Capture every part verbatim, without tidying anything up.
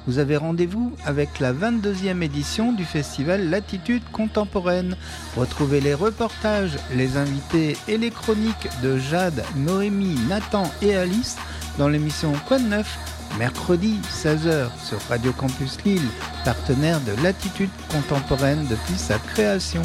vous avez rendez-vous avec la vingt-deuxième édition du festival Latitude Contemporaine. Retrouvez les reportages, les invités et les chroniques de Jade, Noémie, Nathan et Alice dans l'émission Quoi de neuf, mercredi seize heures sur Radio Campus Lille, partenaire de Latitude Contemporaine depuis sa création.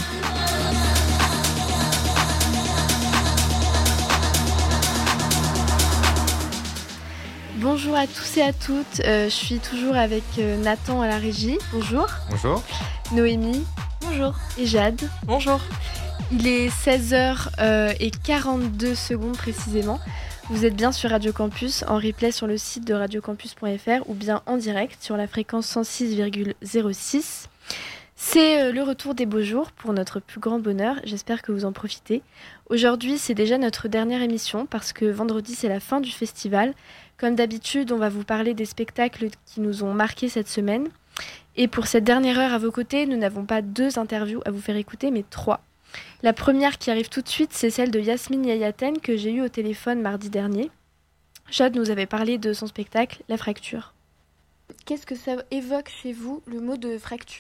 Bonjour à tous et à toutes, euh, je suis toujours avec euh, Nathan à la régie. Bonjour. Bonjour. Noémie. Bonjour. Et Jade. Bonjour. Il est seize heures quarante-deux secondes précisément. Vous êtes bien sur Radio Campus, en replay sur le site de radiocampus point f r ou bien en direct sur la fréquence cent six virgule zéro six. C'est euh, le retour des beaux jours pour notre plus grand bonheur, j'espère que vous en profitez. Aujourd'hui, c'est déjà notre dernière émission parce que vendredi, c'est la fin du festival. Comme d'habitude, on va vous parler des spectacles qui nous ont marqués cette semaine. Et pour cette dernière heure à vos côtés, nous n'avons pas deux interviews à vous faire écouter, mais trois. La première qui arrive tout de suite, c'est celle de Yasmine Yayaten que j'ai eue au téléphone mardi dernier. Jade nous avait parlé de son spectacle, La Fracture. Qu'est-ce que ça évoque chez vous, le mot de fracture ?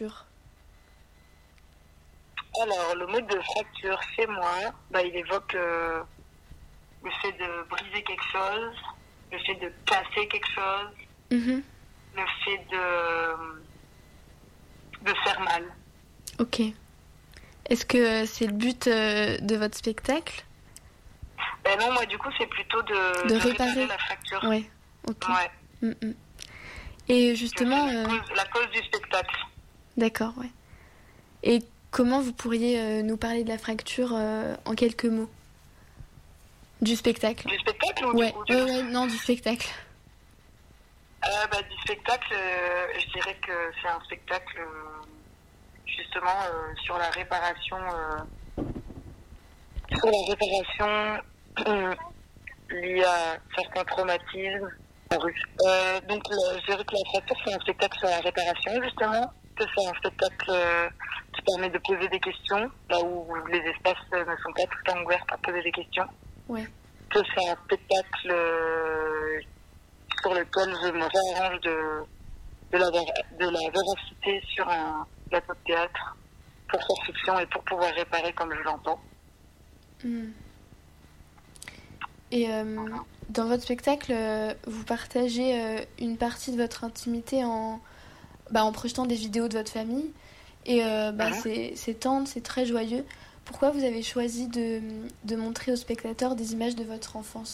Alors, le mot de fracture chez moi, bah, il évoque euh, le fait de briser quelque chose, le fait de casser quelque chose, mmh. le fait de, de faire mal. Ok. Est-ce que c'est le but euh, de votre spectacle ? Ben non, moi du coup c'est plutôt de, de de réparer. réparer la fracture. Ouais, ok. Ouais. Mmh. Et justement... C'est la, euh... cause, la cause du spectacle. D'accord, ouais. Et comment vous pourriez euh, nous parler de la fracture euh, en quelques mots ? Du spectacle. Du spectacle ou ouais. du, ou du... Ouais, ouais, non, du spectacle. Euh, bah, du spectacle, euh, je dirais que c'est un spectacle euh, justement euh, sur la réparation, euh, sur la réparation euh, liée à certains traumatismes. Euh, donc le, je dirais que la fracture c'est un spectacle sur la réparation justement, que c'est un spectacle euh, qui permet de poser des questions, là où les espaces euh, ne sont pas tout le temps ouverts à poser des questions. Ouais. Que c'est un spectacle euh, sur lequel je me réarrange de, de, la, de la véracité sur un plateau de théâtre pour faire fiction et pour pouvoir réparer comme je l'entends. Mmh. Et euh, dans votre spectacle, euh, vous partagez euh, une partie de votre intimité en, bah, en projetant des vidéos de votre famille. Et euh, bah, mmh. c'est, c'est tendre, c'est très joyeux. Pourquoi vous avez choisi de, de montrer aux spectateurs des images de votre enfance ?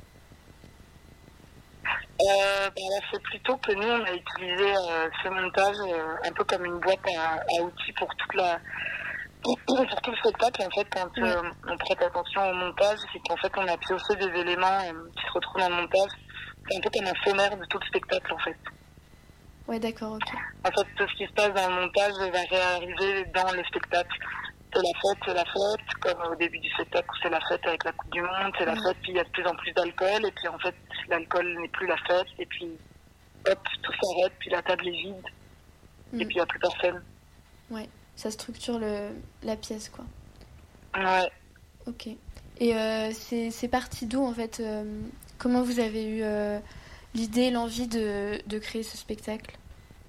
euh, bah, c'est plutôt que nous, on a utilisé euh, ce montage euh, un peu comme une boîte à, à outils pour toute la... pour tout le spectacle. En fait, quand euh, on prête attention au montage, c'est qu'en fait, on a pioché des éléments euh, qui se retrouvent dans le montage. C'est un peu comme un sommaire de tout le spectacle, en fait. Ouais, d'accord, ok. En fait, tout ce qui se passe dans le montage va réarriver dans le spectacle. C'est la fête, c'est la fête, comme au début du spectacle, c'est la fête avec la Coupe du Monde, c'est la ouais. fête, puis il y a de plus en plus d'alcool, et puis en fait, l'alcool n'est plus la fête, et puis hop, tout s'arrête, puis la table est vide, mm. et puis il n'y a plus personne. Ouais, ça structure le, la pièce, quoi. Ouais. Ok. Et euh, c'est, c'est parti d'où, en fait euh, comment vous avez eu euh, l'idée, l'envie de, de créer ce spectacle ?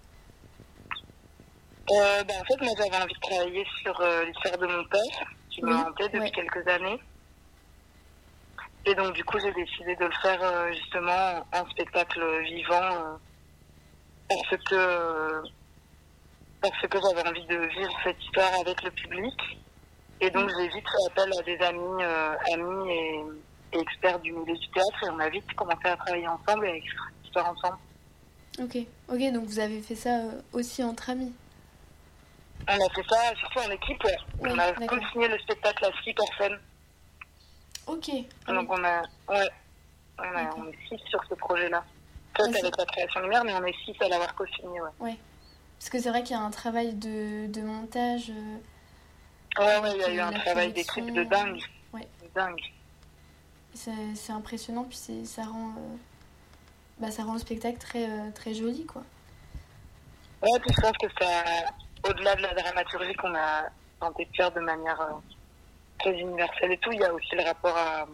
Euh, ben, en fait, moi, j'avais envie de travailler sur euh, l'histoire de mon père, qui oui, me hantait depuis ouais. quelques années. Et donc, du coup, j'ai décidé de le faire euh, justement en spectacle vivant euh, parce que euh, parce que j'avais envie de vivre cette histoire avec le public. Et donc, j'ai vite fait appel à des amis, euh, amis et, et experts du milieu du théâtre, et on a vite commencé à travailler ensemble et à écrire cette histoire ensemble. Ok, ok, donc vous avez fait ça euh, aussi entre amis. On a fait ça surtout en équipe, ouais. Oui, on a co-signé le spectacle à six personnes. Ok. Donc on a, ouais, on, a, on est six sur ce projet-là. Peut-être ouais, avec la création lumière, mais on est six à l'avoir co-signé, ouais. Ouais. Parce que c'est vrai qu'il y a un travail de, de montage. Euh, ouais, ouais, il y a eu un travail d'équipe de dingue. Ouais. De dingue. C'est, c'est impressionnant, puis c'est, ça rend, euh, bah, ça rend le spectacle très, euh, très joli, quoi. Ouais, puis je pense que ça, au-delà de la dramaturgie qu'on a tenté de faire de manière euh, très universelle et tout, il y a aussi le rapport à,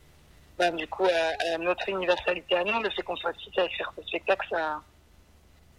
ben, du coup, à, à notre universalité à nous. Le fait qu'on soit six à faire ce spectacle, ça,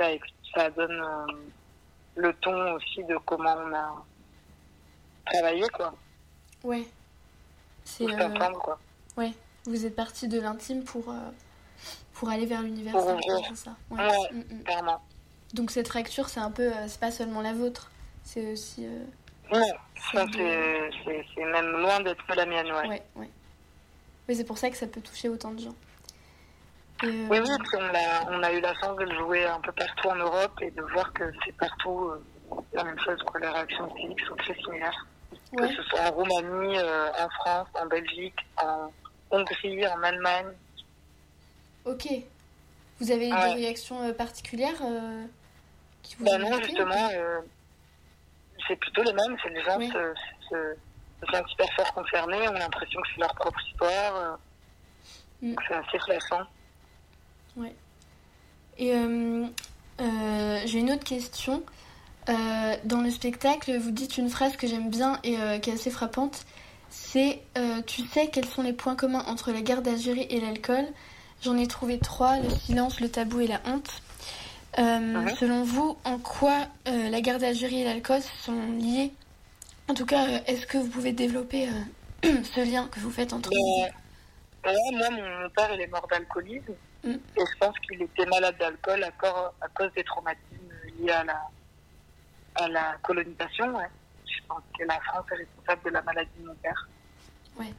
ça, ça donne euh, le ton aussi de comment on a travaillé, quoi. Ouais. C'est Tout ensemble, quoi. Ouais. Vous êtes parti de l'intime pour, euh, pour aller vers l'universel, c'est ça. Ouais, ouais mm-hmm. clairement. Donc cette fracture, c'est un peu, euh, c'est pas seulement la vôtre, c'est aussi. Euh, non, ça c'est, c'est, c'est même loin d'être la mienne, ouais. Ouais, ouais. Oui, c'est pour ça que ça peut toucher autant de gens. Et euh... Oui, oui, parce qu'on a, on a eu la chance de le jouer un peu partout en Europe et de voir que c'est partout euh, la même chose, quoi. Les réactions physiques sont très similaires. Ouais. Que ce soit en Roumanie, euh, en France, en Belgique, en Hongrie, en Allemagne. Ok. Vous avez eu ouais. des réactions euh, particulières euh, qui vous bah non, justement, euh, c'est plutôt les mêmes. C'est les gens oui. se, se, se sentent hyper fort concernés, ont l'impression que c'est leur propre histoire. Euh, mm. Donc c'est assez flagrant. Ouais. Et euh, euh, j'ai une autre question. Euh, dans le spectacle, vous dites une phrase que j'aime bien et euh, qui est assez frappante. C'est euh, « Tu sais quels sont les points communs entre la garde à jury et l'alcool ?» J'en ai trouvé trois, le silence, le tabou et la honte. Euh, mm-hmm. Selon vous, en quoi euh, la garde à jury et l'alcool sont liés? En tout cas, euh, est-ce que vous pouvez développer euh, ce lien que vous faites entre les deux? Ouais, moi, mon père, il est mort d'alcoolisme. Mm. Et je pense qu'il était malade d'alcool à, cor- à cause des traumatismes liés à la, à la colonisation. Ouais. Je pense que la France est responsable de la maladie de mon père. Ouais.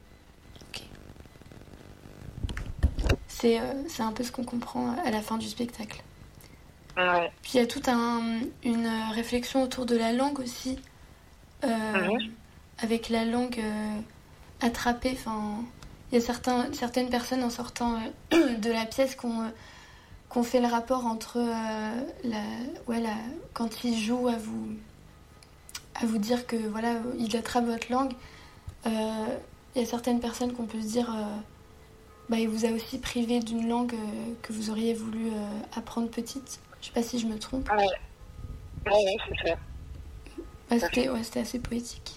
C'est, euh, c'est un peu ce qu'on comprend à la fin du spectacle. Ouais. Puis il y a toute un, une réflexion autour de la langue aussi, euh, mm-hmm. avec la langue euh, attrapée. Enfin, il y a certains, certaines personnes en sortant euh, de la pièce qui ont, euh, qui ont fait le rapport entre euh, la, ouais, la, quand ils jouent à vous, à vous dire que voilà, ils attrapent votre langue. Euh, il y a certaines personnes qu'on peut se dire. Euh, Bah, il vous a aussi privé d'une langue euh, que vous auriez voulu euh, apprendre petite. Je sais pas si je me trompe. Ouais, ouais, ouais c'est ça. Bah, c'était, ouais, c'était assez poétique.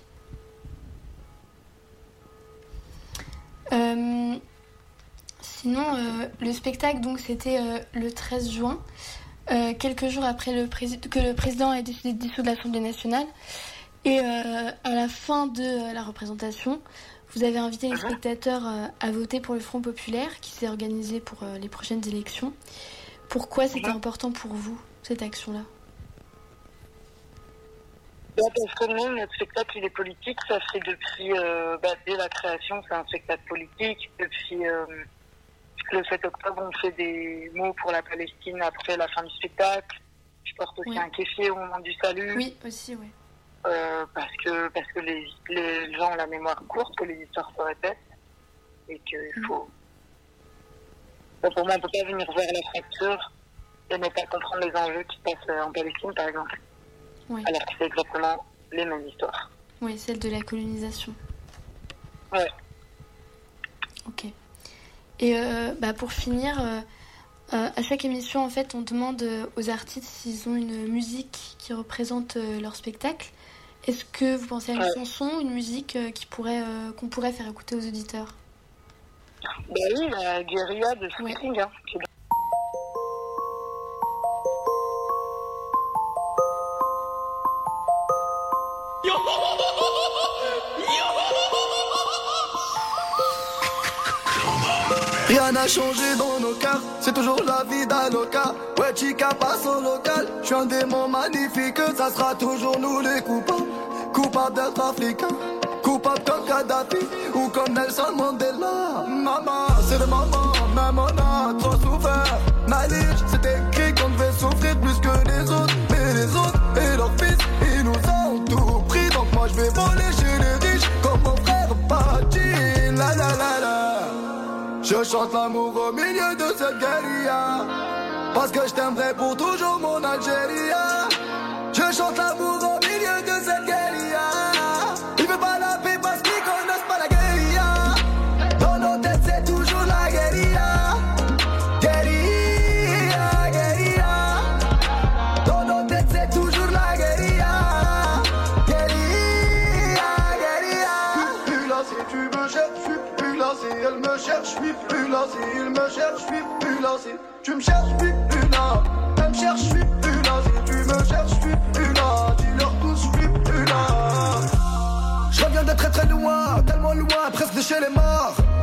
Euh, sinon, euh, le spectacle, donc, c'était euh, le treize juin, euh, quelques jours après le prési- que le président ait décidé de dissoudre l'Assemblée nationale. Et euh, à la fin de euh, la représentation, vous avez invité les spectateurs euh, à voter pour le Front populaire qui s'est organisé pour euh, les prochaines élections. Pourquoi c'était mmh. important pour vous, cette action-là? bah, Parce que nous, notre spectacle, il est politique. Ça fait depuis, euh, bah, dès la création, c'est un spectacle politique. Depuis euh, le sept octobre, on fait des mots pour la Palestine après la fin du spectacle. Je porte aussi oui. un kéfier au moment du salut. Oui, aussi, oui. Euh, parce que parce que les, les gens ont la mémoire courte, que les histoires se répètent et qu'il faut. Donc pour moi, on ne peut pas venir vers la fracture et ne pas comprendre les enjeux qui se passent en Palestine, par exemple. Oui. Alors que c'est exactement les mêmes histoires. Oui, celle de la colonisation. Ouais. Ok. Et euh, bah pour finir, euh, euh, à chaque émission, en fait, on demande aux artistes s'ils ont une musique qui représente euh, leur spectacle. Est-ce que vous pensez à une ouais. chanson, une musique euh, qui pourrait, euh, qu'on pourrait faire écouter aux auditeurs? Bah oui, la guérilla de Springsteen. Ouais. Hein. Rien n'a changé dans nos cœurs, c'est toujours la vie d'Aloca. Ouais, chica passe au local, je suis un démon magnifique, ça sera toujours nous les coupables. Coupables d'être africains, coupables comme Kadhafi ou comme Nelson Mandela. Maman, c'est le moment, même on a trop souffert. Malige, c'est écrit qu'on devait souffrir plus que les autres. Mais les autres et leurs fils, ils nous ont tout pris. Donc moi je vais voler chez les riches, comme mon frère Pachi. La la la la. Je chante l'amour au milieu de cette guérilla, parce que je t'aimerai pour toujours mon Algérie. Je chante l'amour au milieu de cette guérilla. Ils veulent pas la paix parce qu'ils connaissent pas la guérilla. Dans nos têtes c'est toujours la guérilla. Guérilla, guérilla. Dans nos têtes c'est toujours la guérilla. Guérilla, guérilla. Plus là si tu me cherches, je suis plus là si elle me cherche, je suis plus là si il me cherche, je suis plus là si tu me cherches, je suis plus là. Elle me cherche, je suis plus là.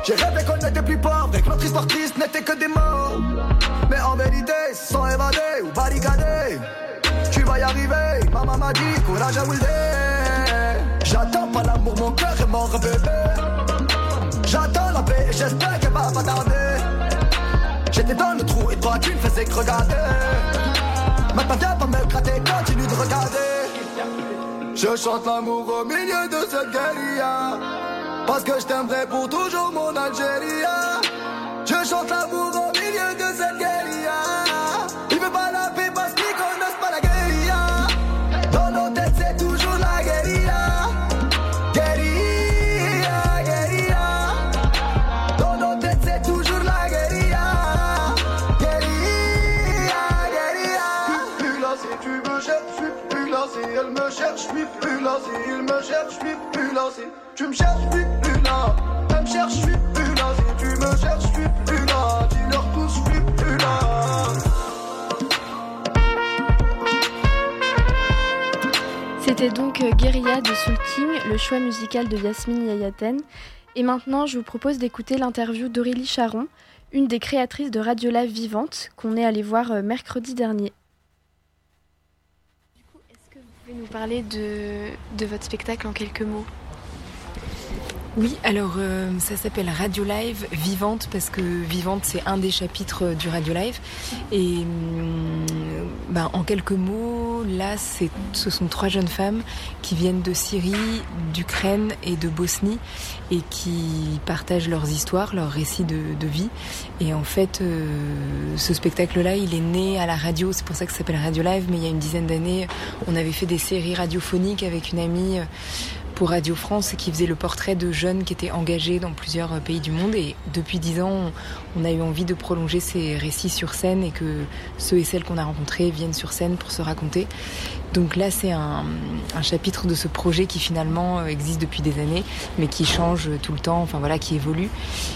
J'ai rêvé qu'on n'était plus pauvres et que notre histoire triste n'était que des mots. Mais en vérité, sans évader ou barricader, tu vas y arriver, maman m'a dit, courage à Wildé. J'attends pas l'amour, mon cœur est mort bébé. J'attends la paix et j'espère qu'elle va pas tarder. J'étais dans le trou et toi tu ne faisais que regarder. Maintenant viens pas me gratter, continue de regarder. Je chante l'amour au milieu de cette guérilla, parce que je t'aimerai pour toujours mon Algérie. Je chante l'amour au milieu de cette guérilla. Il veut pas la paix parce qu'ils connaissent pas la guérilla. Dans nos têtes c'est toujours la guérilla. Guérilla, guérilla. Dans nos têtes c'est toujours la guérilla. Guérilla, guérilla. Plus là si tu me cherches, je suis plus là si elle me cherche, je suis plus là si il me cherche, je suis plus là si tu me cherches, je suis plus là. Elle me cherche, je suis plus là si tu me cherches, je suis plus là. Dis-leur tous, je suis plus là. C'était donc Guérilla de Soul King, le choix musical de Yasmine Yayaten. Et maintenant, je vous propose d'écouter l'interview d'Aurélie Charon, une des créatrices de Radio Live Vivante, qu'on est allé voir mercredi dernier. Du coup, est-ce que vous pouvez nous parler de, de votre spectacle en quelques mots ? Oui, alors euh, ça s'appelle Radio Live Vivante parce que Vivante c'est un des chapitres du Radio Live et euh, ben, en quelques mots, là c'est, ce sont trois jeunes femmes qui viennent de Syrie, d'Ukraine et de Bosnie et qui partagent leurs histoires, leurs récits de, de vie et en fait euh, ce spectacle-là il est né à la radio, c'est pour ça que ça s'appelle Radio Live, mais il y a une dizaine d'années on avait fait des séries radiophoniques avec une amie pour Radio France qui faisait le portrait de jeunes qui étaient engagés dans plusieurs pays du monde et depuis dix ans on a eu envie de prolonger ces récits sur scène et que ceux et celles qu'on a rencontrés viennent sur scène pour se raconter. Donc là c'est un, un chapitre de ce projet qui finalement existe depuis des années mais qui change tout le temps, enfin voilà, qui évolue.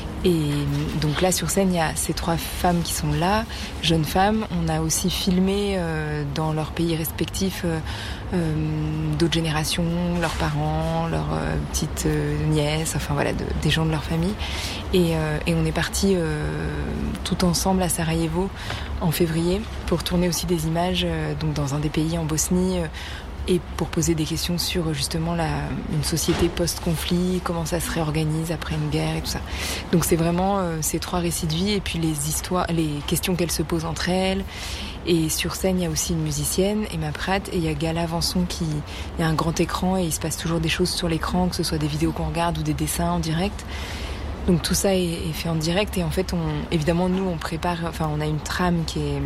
Et donc là sur scène il y a ces trois femmes qui sont là, jeunes femmes. On a aussi filmé euh, dans leurs pays respectifs euh, euh, d'autres générations, leurs parents, leurs euh, petites euh, nièces, enfin voilà, de, des gens de leur famille. Et, euh, et on est partis euh, tout ensemble à Sarajevo en février pour tourner aussi des images euh, donc dans un des pays en Bosnie. Euh, et pour poser des questions sur justement la, une société post-conflit, comment ça se réorganise après une guerre et tout ça. Donc c'est vraiment euh, ces trois récits de vie et puis les histoires, les questions qu'elles se posent entre elles. Et sur scène, il y a aussi une musicienne, Emma Pratt, et il y a Gala Vanson qui, il y a un grand écran et il se passe toujours des choses sur l'écran, que ce soit des vidéos qu'on regarde ou des dessins en direct. Donc tout ça est, est fait en direct et en fait, on, évidemment, nous, on prépare, enfin, on a une trame qui est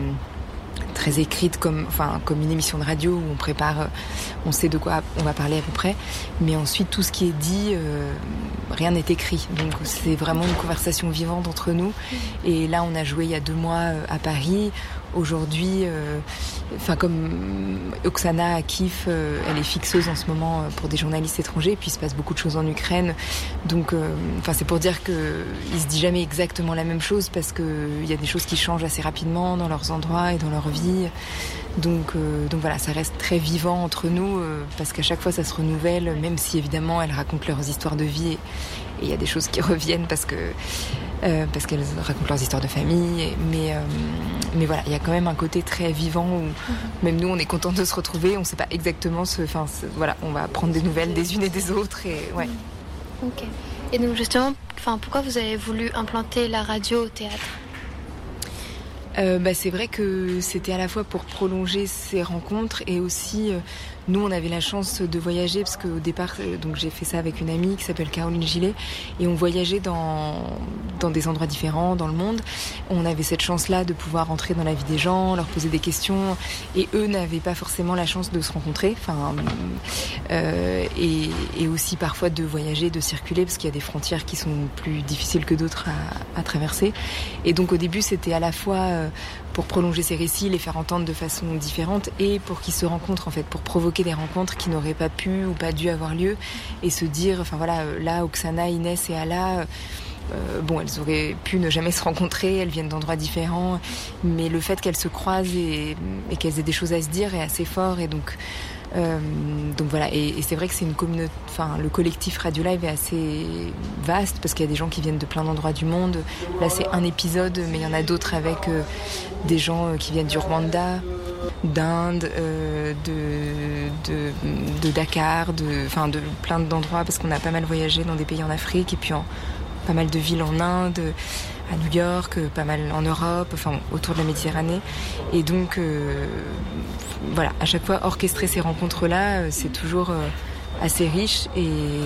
très écrite comme, enfin, comme une émission de radio où on prépare, on sait de quoi on va parler à peu près, mais ensuite tout ce qui est dit, euh, rien n'est écrit. Donc c'est vraiment une conversation vivante entre nous. Et là, on a joué il y a deux mois à Paris. Aujourd'hui, euh, enfin comme Oksana à Kiev, euh, elle est fixeuse en ce moment pour des journalistes étrangers, puis il se passe beaucoup de choses en Ukraine. Donc, euh, enfin c'est pour dire que il se dit jamais exactement la même chose parce que il y a des choses qui changent assez rapidement dans leurs endroits et dans leur vie. Donc, euh, donc voilà, ça reste très vivant entre nous euh, parce qu'à chaque fois ça se renouvelle, même si évidemment elles racontent leurs histoires de vie et il y a des choses qui reviennent parce que euh, parce qu'elles racontent leurs histoires de famille. Et, mais euh, mais voilà, il y a quand même un côté très vivant où mm-hmm. même nous on est contents de se retrouver. On ne sait pas exactement ce, enfin voilà, on va prendre des nouvelles des unes et des autres et ouais. Ok. Et donc justement, enfin pourquoi vous avez voulu implanter la radio au théâtre? Euh, bah, c'est vrai que c'était à la fois pour prolonger ces rencontres et aussi euh, nous on avait la chance de voyager parce qu'au départ euh, donc j'ai fait ça avec une amie qui s'appelle Caroline Gillet et on voyageait dans, dans des endroits différents dans le monde. On avait cette chance là de pouvoir entrer dans la vie des gens, leur poser des questions et eux n'avaient pas forcément la chance de se rencontrer, enfin, euh, et, et aussi parfois de voyager, de circuler parce qu'il y a des frontières qui sont plus difficiles que d'autres à, à traverser. Et donc au début c'était à la fois euh, pour prolonger ces récits, les faire entendre de façon différente et pour qu'ils se rencontrent en fait, pour provoquer des rencontres qui n'auraient pas pu ou pas dû avoir lieu et se dire, enfin voilà, là Oksana, Inès et Ala, euh, bon, elles auraient pu ne jamais se rencontrer, elles viennent d'endroits différents, mais le fait qu'elles se croisent et, et qu'elles aient des choses à se dire est assez fort. Et donc, euh, donc voilà. Et, et c'est vrai que c'est une communauté. Enfin, le collectif Radiolive est assez vaste parce qu'il y a des gens qui viennent de plein d'endroits du monde. Là, c'est un épisode, mais il y en a d'autres avec euh, des gens qui viennent du Rwanda, d'Inde, euh, de, de, de Dakar, de, enfin de plein d'endroits parce qu'on a pas mal voyagé dans des pays en Afrique et puis en pas mal de villes en Inde, à New York, pas mal en Europe, enfin autour de la Méditerranée. Et donc, euh, voilà, à chaque fois orchestrer ces rencontres-là, c'est toujours euh, assez riche. Et,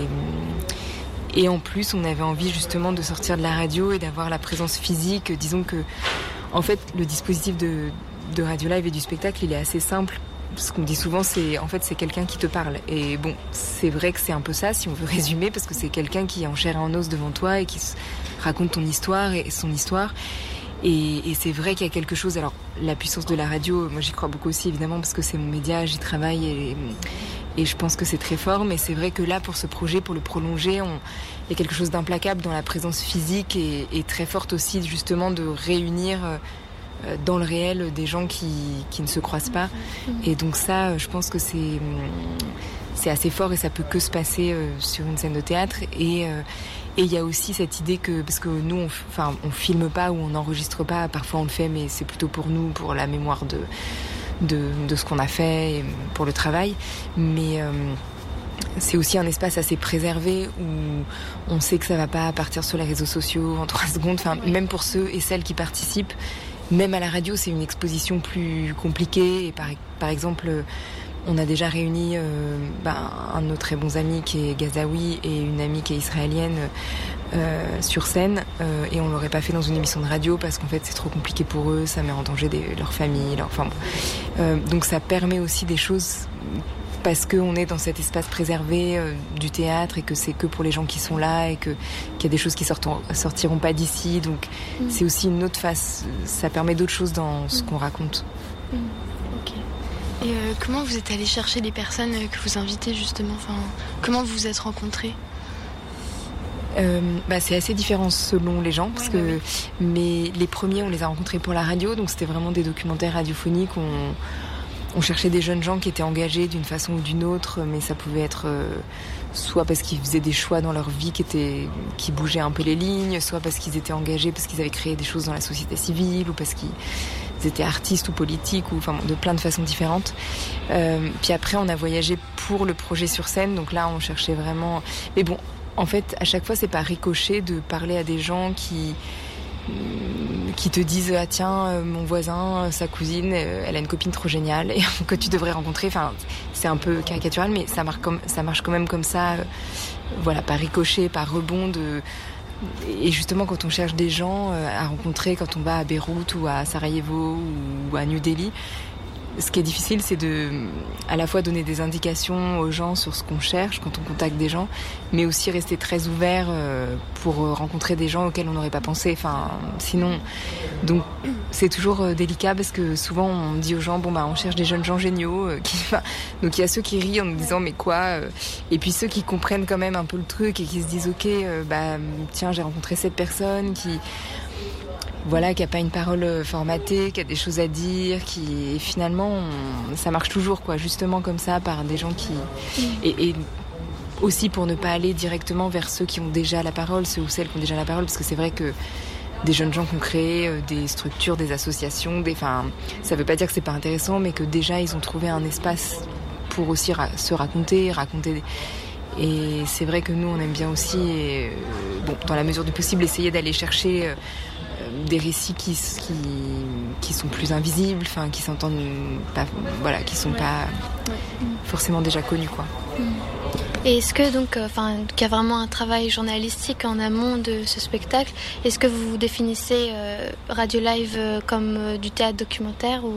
et en plus, on avait envie justement de sortir de la radio et d'avoir la présence physique. Disons que, en fait, le dispositif de, de Radiolive et du spectacle, il est assez simple. Ce qu'on dit souvent, c'est en fait c'est quelqu'un qui te parle. Et bon, c'est vrai que c'est un peu ça, si on veut résumer, parce que c'est quelqu'un qui est en chair et en os devant toi et qui raconte ton histoire et son histoire. Et, et c'est vrai qu'il y a quelque chose. Alors, la puissance de la radio, moi j'y crois beaucoup aussi évidemment parce que c'est mon média, j'y travaille et, et je pense que c'est très fort. Mais c'est vrai que là, pour ce projet, pour le prolonger, on, il y a quelque chose d'implacable dans la présence physique et, et très forte aussi justement de réunir dans le réel des gens qui, qui ne se croisent pas. Et donc ça, je pense que c'est, c'est assez fort et ça peut que se passer sur une scène de théâtre. Et euh, et il y a aussi cette idée que, parce que nous, on, enfin, on filme pas ou on n'enregistre pas, parfois on le fait, mais c'est plutôt pour nous, pour la mémoire de, de, de ce qu'on a fait, et pour le travail. Mais euh, c'est aussi un espace assez préservé où on sait que ça va pas partir sur les réseaux sociaux en trois secondes, enfin, même pour ceux et celles qui participent. Même à la radio, c'est une exposition plus compliquée. Et par, par exemple, on a déjà réuni euh, bah, un de nos très bons amis qui est gazaoui et une amie qui est israélienne euh, sur scène. Euh, et on ne l'aurait pas fait dans une émission de radio parce qu'en fait, c'est trop compliqué pour eux. Ça met en danger des, leur famille. Leur, enfin, bon. euh, donc ça permet aussi des choses parce qu'on est dans cet espace préservé euh, du théâtre et que c'est que pour les gens qui sont là et que, qu'il y a des choses qui sortiront, sortiront pas d'ici. Donc mmh. c'est aussi une autre face, ça permet d'autres choses dans ce mmh. qu'on raconte. Mmh. Ok. Et euh, comment vous êtes allé chercher les personnes que vous invitez justement, enfin, comment vous vous êtes rencontrés? Euh, bah, c'est assez différent selon les gens parce ouais, que bah oui. Mais les premiers on les a rencontrés pour la radio, donc c'était vraiment des documentaires radiophoniques. On, On cherchait des jeunes gens qui étaient engagés d'une façon ou d'une autre, mais ça pouvait être euh, soit parce qu'ils faisaient des choix dans leur vie qui, étaient, qui bougeaient un peu les lignes, soit parce qu'ils étaient engagés, parce qu'ils avaient créé des choses dans la société civile, ou parce qu'ils étaient artistes ou politiques, ou enfin de plein de façons différentes. Euh, puis après, on a voyagé pour le projet sur scène, donc là, on cherchait vraiment... Mais bon, en fait, à chaque fois, c'est pas ricochet de parler à des gens qui... qui te disent ah tiens mon voisin sa cousine elle a une copine trop géniale et que tu devrais rencontrer, enfin c'est un peu caricatural mais ça marche comme ça marche quand même comme ça, euh, voilà, par ricochet, par rebond de... et justement quand on cherche des gens euh, à rencontrer quand on va à Beyrouth ou à Sarajevo ou à New Delhi, ce qui est difficile, c'est de à la fois donner des indications aux gens sur ce qu'on cherche quand on contacte des gens, mais aussi rester très ouvert euh, pour rencontrer des gens auxquels on n'aurait pas pensé. Enfin, sinon, donc c'est toujours euh, délicat parce que souvent on dit aux gens bon bah on cherche des jeunes gens géniaux. Euh, qui, enfin, donc il y a ceux qui rient en nous disant mais quoi, euh, et puis ceux qui comprennent quand même un peu le truc et qui se disent ok euh, bah tiens j'ai rencontré cette personne qui voilà, qui n'a pas une parole formatée, qui a des choses à dire, qui finalement, on, ça marche toujours, quoi, justement comme ça, par des gens qui... Et, et aussi pour ne pas aller directement vers ceux qui ont déjà la parole, ceux ou celles qui ont déjà la parole, parce que c'est vrai que des jeunes gens qui ont créé euh, des structures, des associations, des, enfin, ça ne veut pas dire que c'est pas intéressant, mais que déjà ils ont trouvé un espace pour aussi ra- se raconter, raconter... Des... Et c'est vrai que nous, on aime bien aussi, et, euh, bon, dans la mesure du possible, essayer d'aller chercher... Euh, des récits qui, qui, qui sont plus invisibles, enfin, qui s'entendent pas, voilà, qui sont ouais. pas ouais. forcément déjà connus, quoi. Et est-ce que donc, enfin, qu'il y a vraiment un travail journalistique en amont de ce spectacle? Est-ce que vous définissez euh, Radiolive comme euh, du théâtre documentaire ou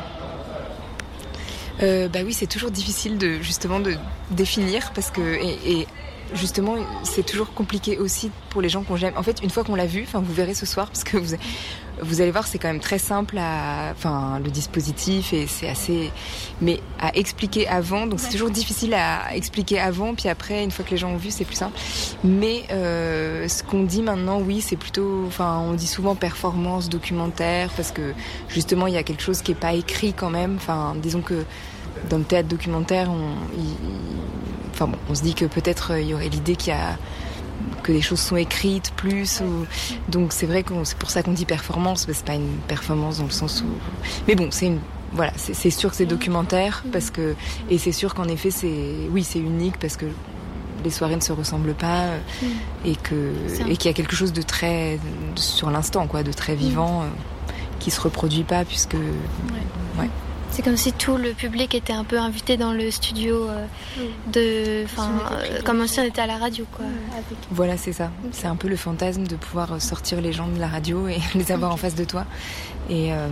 euh, bah oui, c'est toujours difficile de justement de définir parce que et, et justement, c'est toujours compliqué aussi pour les gens qu'on j'aime. En fait, une fois qu'on l'a vu, enfin, vous verrez ce soir, parce que vous, vous allez voir, c'est quand même très simple à, enfin, le dispositif et c'est assez, mais à expliquer avant. Donc c'est toujours difficile à expliquer avant, puis après, une fois que les gens ont vu, c'est plus simple. Mais euh, ce qu'on dit maintenant, oui, c'est plutôt, enfin, on dit souvent performance documentaire parce que justement, il y a quelque chose qui est pas écrit quand même. Enfin, disons que dans le théâtre documentaire, on, il, il, enfin bon, on se dit que peut-être il y aurait l'idée qu'il y a que les choses sont écrites plus ou... donc c'est vrai que c'est pour ça qu'on dit performance, mais c'est pas une performance dans le sens où, mais bon, c'est une, voilà, c'est, c'est sûr que c'est documentaire parce que, et c'est sûr qu'en effet c'est, oui, c'est unique parce que les soirées ne se ressemblent pas et que et qu'il y a quelque chose de très sur l'instant, quoi, de très vivant euh, qui se reproduit pas puisque ouais. ouais. C'est comme si tout le public était un peu invité dans le studio, euh, de, enfin, euh, comme si on était à la radio, quoi. Avec... Voilà, c'est ça. C'est un peu le fantasme de pouvoir sortir les gens de la radio et les avoir en face de toi. Et, euh,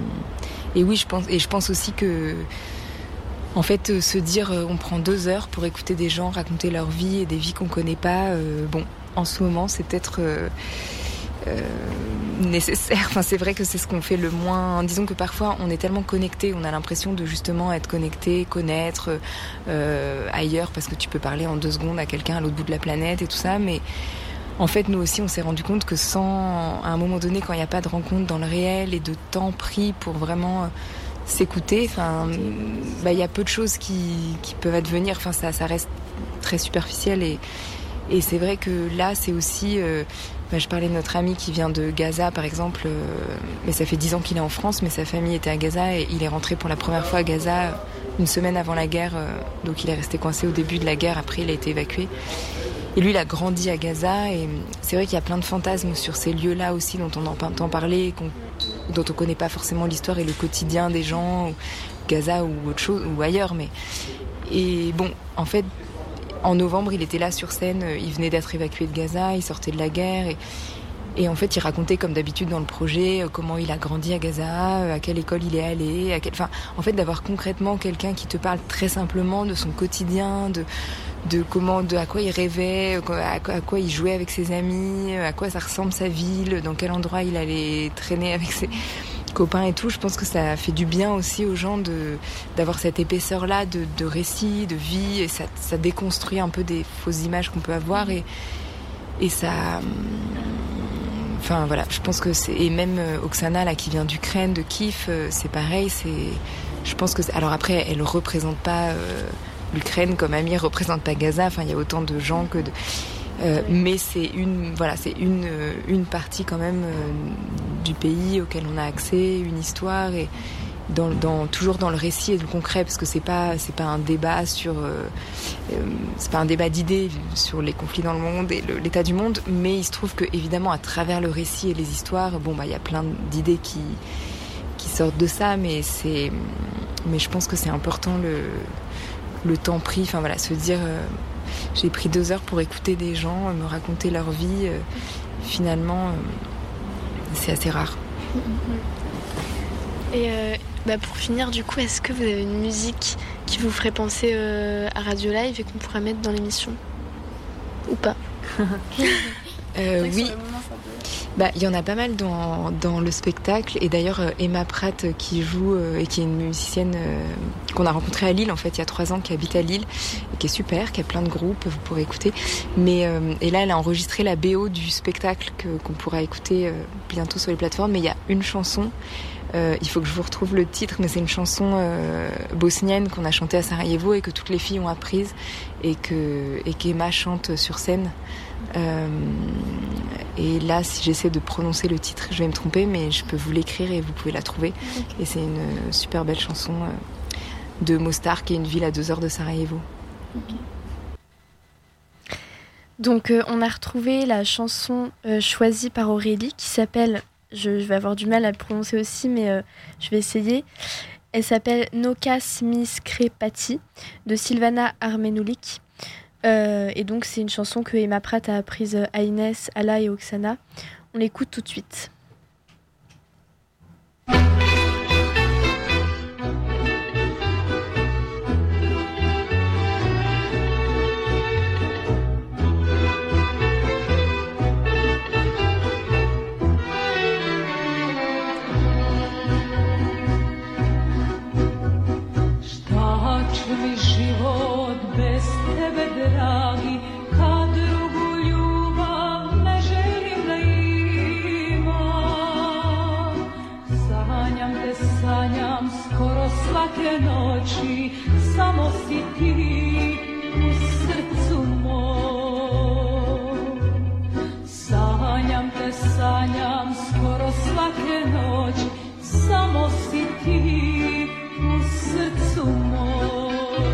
et oui, je pense, et je pense aussi que, en fait, se dire, on prend deux heures pour écouter des gens raconter leur vie et des vies qu'on connaît pas. Euh, bon, en ce moment, c'est peut-être. Euh, Euh, nécessaire. Enfin, c'est vrai que c'est ce qu'on fait le moins. Disons que parfois on est tellement connecté, on a l'impression de justement être connecté, connaître euh, ailleurs parce que tu peux parler en deux secondes à quelqu'un à l'autre bout de la planète et tout ça, mais en fait nous aussi on s'est rendu compte que sans, à un moment donné, quand il n'y a pas de rencontre dans le réel et de temps pris pour vraiment s'écouter, enfin, bah il y a peu de choses qui, qui peuvent advenir. Enfin, ça, ça reste très superficiel et et c'est vrai que là c'est aussi euh, bah, je parlais de notre ami qui vient de Gaza par exemple, euh, mais ça fait dix ans qu'il est en France, mais sa famille était à Gaza et il est rentré pour la première fois à Gaza une semaine avant la guerre, euh, donc il est resté coincé au début de la guerre, après il a été évacué. Et lui il a grandi à Gaza et c'est vrai qu'il y a plein de fantasmes sur ces lieux-là aussi dont on entend parler, qu'on, dont on connaît pas forcément l'histoire et le quotidien des gens, ou Gaza ou autre chose, ou ailleurs, mais... Et bon, en fait... En novembre, il était là sur scène, il venait d'être évacué de Gaza, il sortait de la guerre et, et en fait, il racontait comme d'habitude dans le projet comment il a grandi à Gaza, à quelle école il est allé, à quel... enfin, en fait, d'avoir concrètement quelqu'un qui te parle très simplement de son quotidien, de, de comment, de à quoi il rêvait, à quoi, à quoi il jouait avec ses amis, à quoi ça ressemble sa ville, dans quel endroit il allait traîner avec ses copains et tout. Je pense que ça fait du bien aussi aux gens de, d'avoir cette épaisseur-là de, de récit, de vie, et ça, ça déconstruit un peu des fausses images qu'on peut avoir et, et ça... Enfin voilà, je pense que c'est... Et même Oksana, là, qui vient d'Ukraine, de Kiev, c'est pareil, c'est... Je pense que... C'est... Alors après, elle représente pas euh, l'Ukraine comme Amir représente pas Gaza, enfin il y a autant de gens que de... Euh, mais c'est une, voilà, c'est une, une partie quand même euh, du pays auquel on a accès, une histoire et dans, dans, toujours dans le récit et le concret, parce que c'est pas, c'est pas un débat sur, euh, euh, c'est pas un débat d'idées sur les conflits dans le monde et le, l'état du monde, mais il se trouve que évidemment à travers le récit et les histoires, bon bah il y a plein d'idées qui, qui sortent de ça, mais c'est, mais je pense que c'est important le, le temps pris, enfin voilà, se dire. Euh, J'ai pris deux heures pour écouter des gens me raconter leur vie. Euh, finalement, euh, c'est assez rare. Et euh, bah pour finir, du coup, est-ce que vous avez une musique qui vous ferait penser euh, à Radio Live et qu'on pourrait mettre dans l'émission ? Ou pas ? euh, Oui. Bah, il y en a pas mal dans, dans le spectacle et d'ailleurs Emma Pratt qui joue euh, et qui est une musicienne euh, qu'on a rencontrée à Lille en fait il y a trois ans, qui habite à Lille et qui est super, qui a plein de groupes, vous pourrez écouter, mais euh, et là elle a enregistré la B O du spectacle que, qu'on pourra écouter euh, bientôt sur les plateformes, mais il y a une chanson, euh, il faut que je vous retrouve le titre, mais c'est une chanson euh, bosnienne qu'on a chantée à Sarajevo et que toutes les filles ont apprise et que et qu'Emma chante sur scène. Euh, et là si j'essaie de prononcer le titre je vais me tromper, mais je peux vous l'écrire et vous pouvez la trouver. Okay. Et c'est une super belle chanson euh, de Mostar, qui est une ville à deux heures de Sarajevo. Okay. Donc euh, on a retrouvé la chanson euh, choisie par Aurélie qui s'appelle, je, je vais avoir du mal à le prononcer aussi, mais euh, je vais essayer. Elle s'appelle Nokas Miskrepati de Silvana Armenoulik. Euh, et donc c'est une chanson que Emma Pratt a apprise à Inès, Ala et Oksana. On l'écoute tout de suite. svake noći, samo si ti u srcu mom. Sanjam te, sanjam skoro svake noći, samo si ti u srcu mom.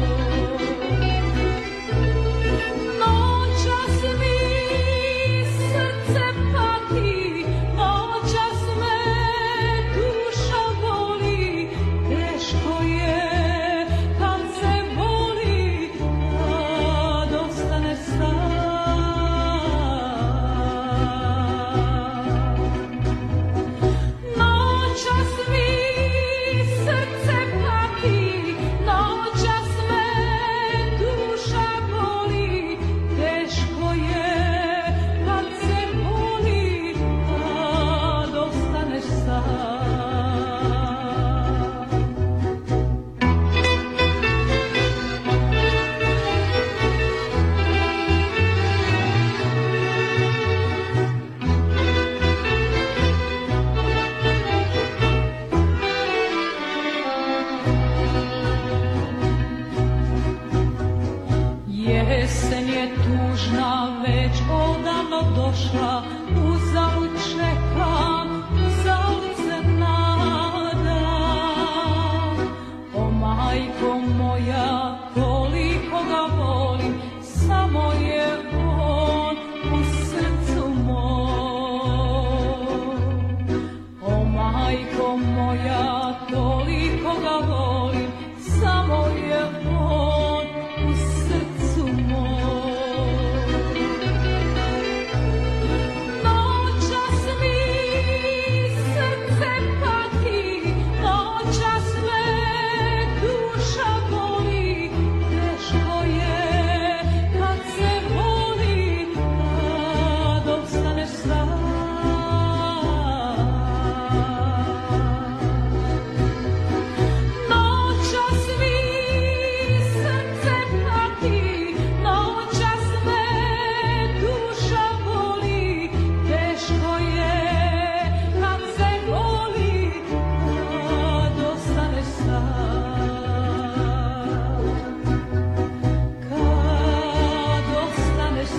Noćas mi srce pati, noćas me duša boli, teško je kad se boli, kad ostane sam. Noćas mi srce pati, noćas me duša boli, teško je kad se boli, kad ostaneš sam. Jesen je tužna, već odavno došla, uzalud čekam, uzalud se nadam. O majko moja, koliko ga volim, samo je on u srcu mom. O majko moja, toliko ga volim, samo je on u srcu mom. Noćas mi srce pati, noćas me duša boli, teško je kad se voli, kad ostaneš sam. Noćas mi srce pati, noćas me duša boli, teško je kad se voli, kad ostaneš sam. Kad ostaneš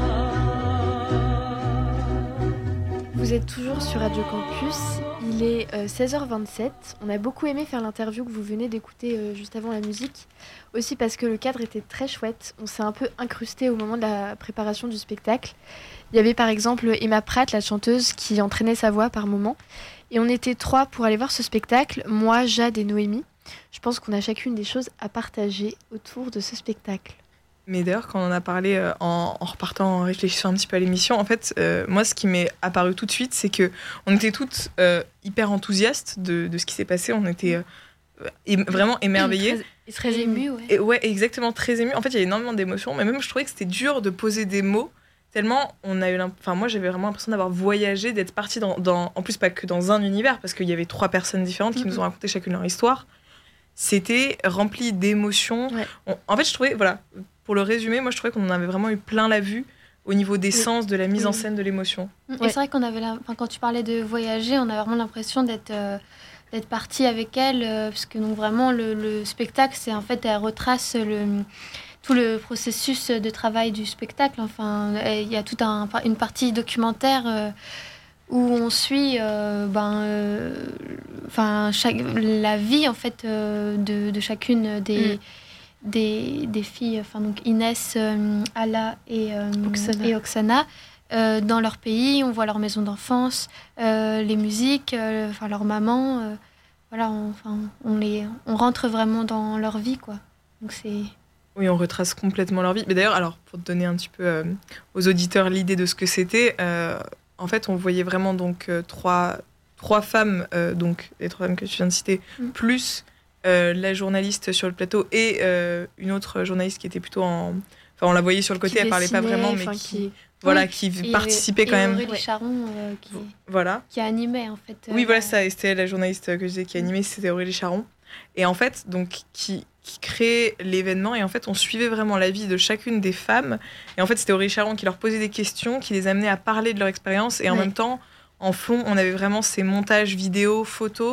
sam. Vous êtes toujours sur Radio Campus, il est euh, seize heures vingt-sept. On a beaucoup aimé faire l'interview que vous venez d'écouter euh, juste avant la musique, aussi parce que le cadre était très chouette. On s'est un peu incrusté au moment de la préparation du spectacle. Il y avait par exemple Emma Pratt, la chanteuse, qui entraînait sa voix par moments. Et on était trois pour aller voir ce spectacle, moi, Jade et Noémie. Je pense qu'on a chacune des choses à partager autour de ce spectacle. Mais d'ailleurs, quand on en a parlé euh, en, en repartant, en réfléchissant un petit peu à l'émission, en fait, euh, moi, ce qui m'est apparu tout de suite, c'est que on était toutes euh, hyper enthousiastes de, de ce qui s'est passé. On était euh, é- vraiment émerveillées. Et très ému, ouais. Et ouais, exactement, très émues. En fait, il y avait énormément d'émotions, mais même je trouvais que c'était dur de poser des mots. Tellement on a eu l'imp- enfin moi j'avais vraiment l'impression d'avoir voyagé, d'être partie dans, dans en plus pas que dans un univers, parce qu'il y avait trois personnes différentes qui Mhm. nous ont raconté chacune leur histoire. C'était rempli d'émotions. Ouais. On- en fait, je trouvais, voilà, pour le résumer, moi je trouvais qu'on en avait vraiment eu plein la vue au niveau des Oui. sens, de la mise en Oui. scène de l'émotion. Et Ouais. c'est vrai qu'on avait, la- enfin, quand tu parlais de voyager, on a vraiment l'impression d'être euh, d'être parti avec elle, euh, parce que donc vraiment le, le spectacle, c'est en fait, elle retrace le tout le processus de travail du spectacle. Enfin, il y a toute un, une partie documentaire euh, où on suit, euh, ben, euh, enfin, chaque, la vie en fait euh, de, de chacune des Mm. des, des filles, enfin donc Inès, euh, Ala et, euh, Oksana. et Oksana. Euh, dans leur pays, on voit leur maison d'enfance, euh, les musiques, euh, enfin leur maman. euh, voilà, on, enfin, on les, on rentre vraiment dans leur vie, quoi. Donc c'est. Oui, on retrace complètement leur vie. Mais d'ailleurs, alors pour te donner un petit peu euh, aux auditeurs l'idée de ce que c'était, euh, en fait, on voyait vraiment donc euh, trois trois femmes, euh, donc les trois femmes que tu viens de citer, Mm. plus euh, la journaliste sur le plateau et euh, une autre journaliste qui était plutôt en, enfin, on la voyait sur le côté, Qui elle parlait pas dessinait, vraiment, mais enfin, qui, qui- voilà, Oui. qui Et il y avait- participait quand et même. Aurélie Ouais. Charon euh, qui, Voilà. qui animait en fait. euh, Oui, voilà la- ça. Et c'était la journaliste que je disais qui animait, c'était Aurélie Charon. Et en fait, donc, qui, qui créait l'événement. Et en fait, on suivait vraiment la vie de chacune des femmes. Et en fait, c'était Aurélie Charon qui leur posait des questions, qui les amenait à parler de leur expérience. Et en Ouais. même temps, en fond, on avait vraiment ces montages vidéo, photos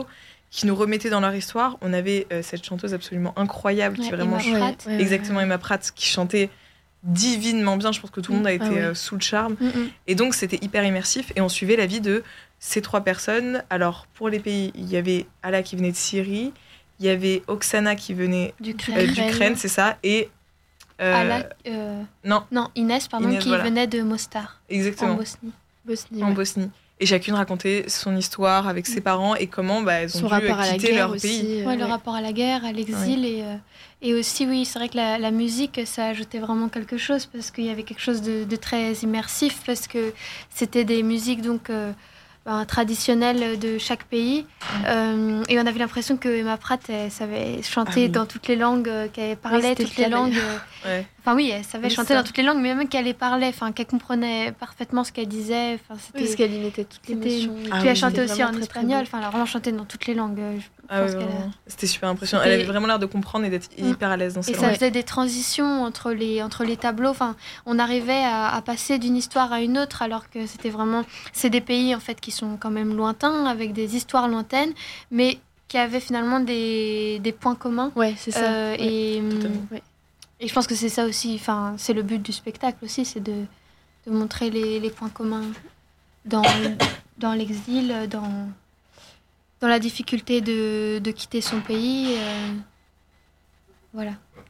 qui nous remettaient dans leur histoire. On avait euh, cette chanteuse absolument incroyable qui Ouais, vraiment Emma Pratt. Ouais, ouais, exactement ouais. Emma Pratt qui chantait divinement bien. Je pense que tout le monde a Ah été ouais. euh, sous le charme. Mm, mm. Et donc, c'était hyper immersif. Et on suivait la vie de ces trois personnes. Alors, pour les pays, il y avait Ala qui venait de Syrie. Il y avait Oksana qui venait D'Ukraine. euh, d'Ukraine, c'est ça. Et. euh, Ala, euh, Non, non, Inès, pardon, Inès, qui voilà. venait de Mostar, en exactement. Bosnie. Bosnie, En ouais. Bosnie. Et chacune racontait son histoire avec ses parents et comment bah, elles ont Son dû rapport à la quitter guerre leur aussi. pays. euh, Ouais, le ouais. rapport à la guerre, à l'exil et, euh, et aussi, oui, c'est vrai que la, la musique, ça ajoutait vraiment quelque chose parce qu'il y avait quelque chose de, de très immersif parce que c'était des musiques donc euh, ben, traditionnelles de chaque pays Euh, et on avait l'impression que Emma Pratt, elle savait chanter Ah oui. dans toutes les langues, euh, qu'elle parlait c'était toutes le les cas, langues. d'ailleurs. euh, Ouais. Enfin oui, elle savait Oui, chanter ça. dans toutes les langues, mais même qu'elle les parlait, enfin qu'elle comprenait parfaitement ce qu'elle disait. Enfin, Oui, c'était. parce qu'elle y mettait toute c'était- l'émotion. Ah Puis oui, elle chantait c'était aussi vraiment en très, très espagnol, beau. enfin elle a vraiment chanté dans toutes les langues. euh, Je Ah pense ouais, qu'elle a- vraiment. C'était super impressionnant. C'était- Elle avait vraiment l'air de comprendre et d'être Mm. hyper à l'aise dans ses Et ça langues. faisait des transitions entre les, entre les tableaux. Enfin, on arrivait à, à passer d'une histoire à une autre, alors que c'était vraiment. C'est des pays en fait qui sont quand même lointains, avec des histoires lointaines, mais qui avaient finalement des, des points communs. Ouais, c'est ça. Euh, ouais. et, totalement. Ouais. et je pense que c'est ça aussi. Enfin, c'est le but du spectacle aussi, c'est de, de montrer les, les points communs dans, dans l'exil, dans, dans la difficulté de, de quitter son pays. euh, voilà.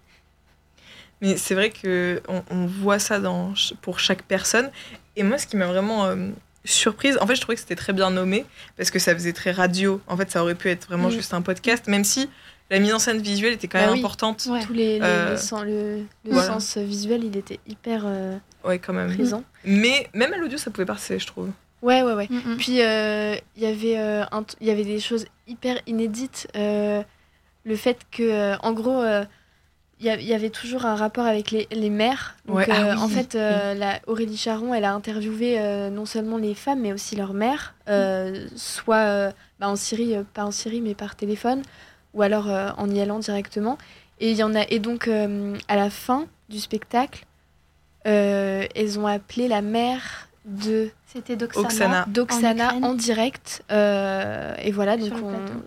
Mais c'est vrai que on, on voit ça dans, ch- pour chaque personne. Et moi, ce qui m'a vraiment euh, surprise, en fait, je trouvais que c'était très bien nommé parce que ça faisait très radio. En fait, ça aurait pu être vraiment Mm. juste un podcast, même si la mise en scène visuelle était quand Bah même oui. importante. Ouais. Tous les, les- Euh, le, sens, le, le voilà. sens visuel, il était hyper euh, Ouais, quand même. présent. Mais même à l'audio, ça pouvait passer, je trouve. Ouais, ouais, ouais. Mm, mm. Puis euh, il y avait euh, un t- il y avait des choses hyper inédites. euh, le fait que, euh, en gros, euh, il y, a- il y avait toujours un rapport avec les, les mères. Donc, Ouais, ah euh, oui, en fait, euh, la Aurélie Charon, elle a interviewé euh, non seulement les femmes, mais aussi leurs mères, euh, soit euh, bah, en Syrie, euh, pas en Syrie, mais par téléphone, ou alors euh, en y allant directement. Et il y en a. Et donc, euh, à la fin du spectacle, euh, elles ont appelé la mère de C'était d'Oksana. Oksana. d'Oksana En en, Ukraine. direct. euh, et voilà, donc Sur le on- plateau.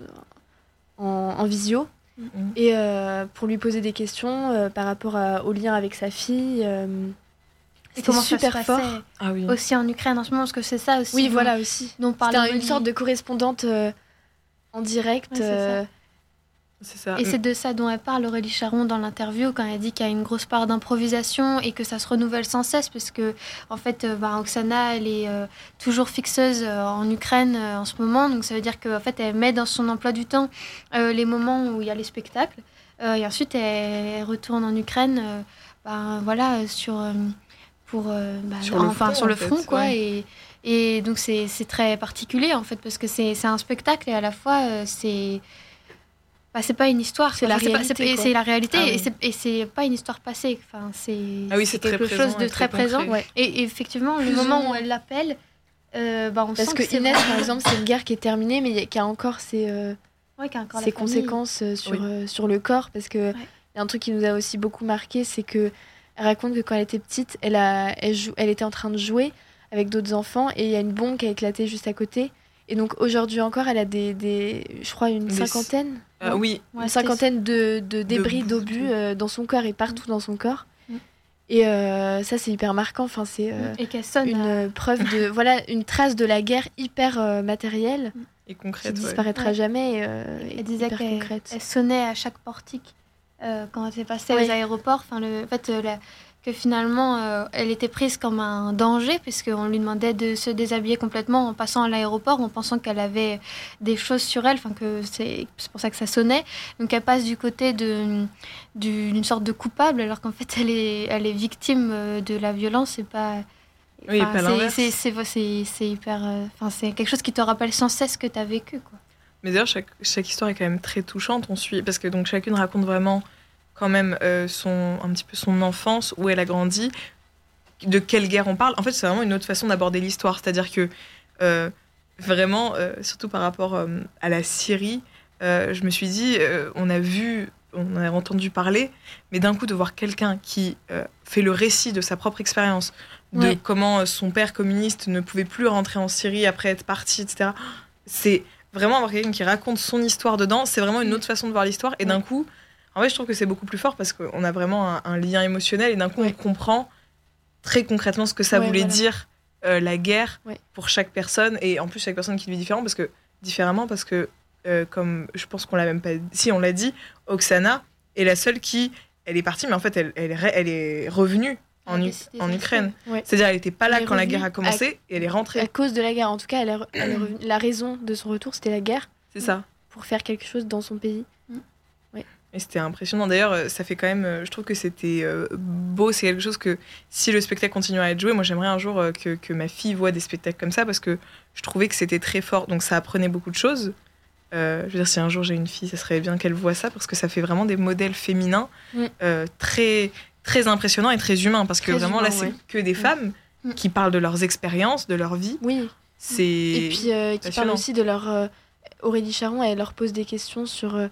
en, en visio. Mhm. Et euh, pour lui poser des questions euh, par rapport à- au lien avec sa fille. euh, Et C'était comment ça super se fort. passait Ah oui. aussi en Ukraine en ce moment, parce que c'est ça aussi. Oui, dont- voilà aussi. dont parlait C'était un- une Aurélie. sorte de correspondante euh, en direct. Ouais, c'est ça. euh, C'est ça. Et c'est de ça dont elle parle, Aurélie Charon, dans l'interview, quand elle dit qu'il y a une grosse part d'improvisation et que ça se renouvelle sans cesse, parce que, en fait, euh, bah, Oksana, elle est euh, toujours fixeuse euh, en Ukraine euh, en ce moment. Donc, ça veut dire qu'en fait, elle met dans son emploi du temps euh, les moments où il y a les spectacles. Euh, et ensuite, elle, elle retourne en Ukraine, euh, bah, voilà, sur, euh, pour, euh, bah, Sur le enfin, front, sur en le fait, front, quoi. ouais. Et, et donc, c'est c'est très particulier, en fait, parce que c'est c'est un spectacle et à la fois, euh, c'est. Bah, c'est pas une histoire, C'est la Enfin, pas- réalité, c'est- quoi. C'est la réalité Ah et oui. c'est- et c'est pas une histoire passée. Enfin, c'est Ah oui, c'est très quelque présent chose de et très, très présent. concret. Ouais. Et, et effectivement, le Plus ou moment moins. où elle l'appelle, euh, bah, on Parce sent que c'est Inès, vraiment- par exemple, c'est une guerre qui est terminée, mais il y a- qui a encore ses, euh, Ouais, qu'il y a encore la ses famille. conséquences euh, sur, Oui. euh, sur le corps. Parce que il y a un truc qui nous a aussi beaucoup marqué, c'est que elle raconte que quand elle était petite, elle, a, elle, jou- elle était en train de jouer avec d'autres enfants et il y a une bombe qui a éclaté juste à côté. Et donc aujourd'hui encore, elle a des, des je crois, une Des- cinquantaine, Ah oui. Ouais, une c'était- cinquantaine de, de débris, bouts, d'obus tout. euh, dans son corps et partout dans son corps. Mm. Et euh, ça, c'est hyper marquant. Enfin, c'est euh, Et qu'elle sonne. une à- euh, preuve de, voilà, une trace de la guerre hyper euh, matérielle Et qui concrète, ouais. disparaîtra Ouais. jamais. euh, et Elle disait hyper qu'elle concrète. elle sonnait à chaque portique euh, quand elle s'est passée Oui. aux aéroports. Enfin, le, en fait, euh, la- que finalement, euh, elle était prise comme un danger, puisqu'on lui demandait de se déshabiller complètement en passant à l'aéroport, en pensant qu'elle avait des choses sur elle, enfin, que c'est c'est pour ça que ça sonnait. Donc, elle passe du côté de- du- d'une sorte de coupable, alors qu'en fait, elle est, elle est victime euh, de la violence et pas. Oui, enfin, pas c'est- l'inverse. c'est- c'est- c'est c'est hyper. euh, Enfin, c'est quelque chose qui te rappelle sans cesse ce que tu as vécu, quoi. Mais d'ailleurs, chaque, chaque histoire est quand même très touchante. On suit parce que donc chacune raconte vraiment quand même euh, son un petit peu son enfance, où elle a grandi, de quelle guerre on parle. En fait, c'est vraiment une autre façon d'aborder l'histoire. C'est-à-dire que euh, vraiment, euh, surtout par rapport euh, à la Syrie, euh, je me suis dit, euh, on a vu, on a entendu parler, mais d'un coup de voir quelqu'un qui euh, fait le récit de sa propre expérience, de Ouais. comment euh, son père communiste ne pouvait plus rentrer en Syrie après être parti, et cetera. C'est vraiment avoir quelqu'un qui raconte son histoire dedans, c'est vraiment une autre façon de voir l'histoire. Et d'un coup, en fait, je trouve que c'est beaucoup plus fort parce qu'on a vraiment un, un lien émotionnel et d'un coup, Ouais. on comprend très concrètement ce que ça Ouais, voulait voilà. dire euh, la guerre Ouais. pour chaque personne. Et en plus, chaque personne qui le vit différent parce que, différemment parce que, euh, comme je pense qu'on l'a même pas dit, si on l'a dit, Oksana est la seule qui, elle est partie, mais en fait, elle, elle, est, re- elle est revenue en, Elle a U- décidé en de Ukraine. Ouais. C'est-à-dire, elle n'était pas là Elle est quand la revenue guerre a commencé à- et elle est À rentrée. cause de la guerre, en tout cas, elle est re- elle est revenue- la raison de son retour, c'était la guerre, C'est ça. pour faire quelque chose dans son pays. Et c'était impressionnant. D'ailleurs, euh, ça fait quand même. euh, Je trouve que c'était euh, beau. C'est quelque chose que si le spectacle continue à être joué, moi j'aimerais un jour euh, que, que ma fille voit des spectacles comme ça parce que je trouvais que c'était très fort. Donc ça apprenait beaucoup de choses. Euh, je veux dire, si un jour j'ai une fille, ça serait bien qu'elle voit ça parce que ça fait vraiment des modèles féminins Mm. euh, très, très impressionnants et très humains. Parce que Très vraiment là, humains, c'est ouais. que des Mm. femmes Mm. qui parlent de leurs expériences, de leur vie. Oui, C'est. et puis euh, qui passionnant. parle aussi de leur... euh, Aurélie Charon, elle leur pose des questions sur euh,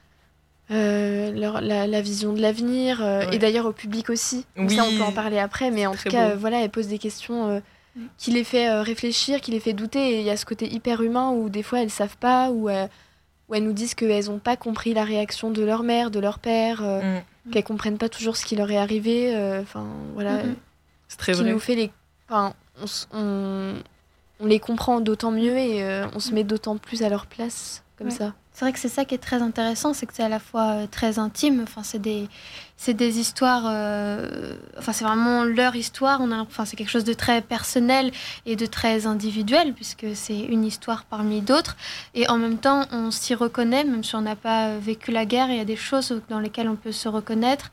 euh, leur, la, la vision de l'avenir, euh, Ouais. et d'ailleurs au public aussi. Donc Oui, ça, on peut en parler après, mais en très tout cas, beau. euh, voilà, elle pose des questions euh, Mm. qui les fait euh, réfléchir, qui les fait douter, et il y a ce côté hyper humain où des fois elles savent pas, où, euh, où elles nous disent qu'elles n'ont pas compris la réaction de leur mère, de leur père, euh, Mm. qu'elles comprennent pas toujours ce qui leur est arrivé, euh, enfin voilà, Mhm. C'est très qui vrai. nous fait les... Enfin, on, s- on, on les comprend d'autant mieux et euh, on se met d'autant plus à leur place, comme Ouais. ça. C'est vrai que c'est ça qui est très intéressant, c'est que c'est à la fois euh, très intime, enfin c'est des c'est des histoires, euh, enfin c'est vraiment leur histoire, on a, enfin c'est quelque chose de très personnel et de très individuel puisque c'est une histoire parmi d'autres et en même temps on s'y reconnaît même si on n'a pas euh, vécu la guerre, il y a des choses dans lesquelles on peut se reconnaître.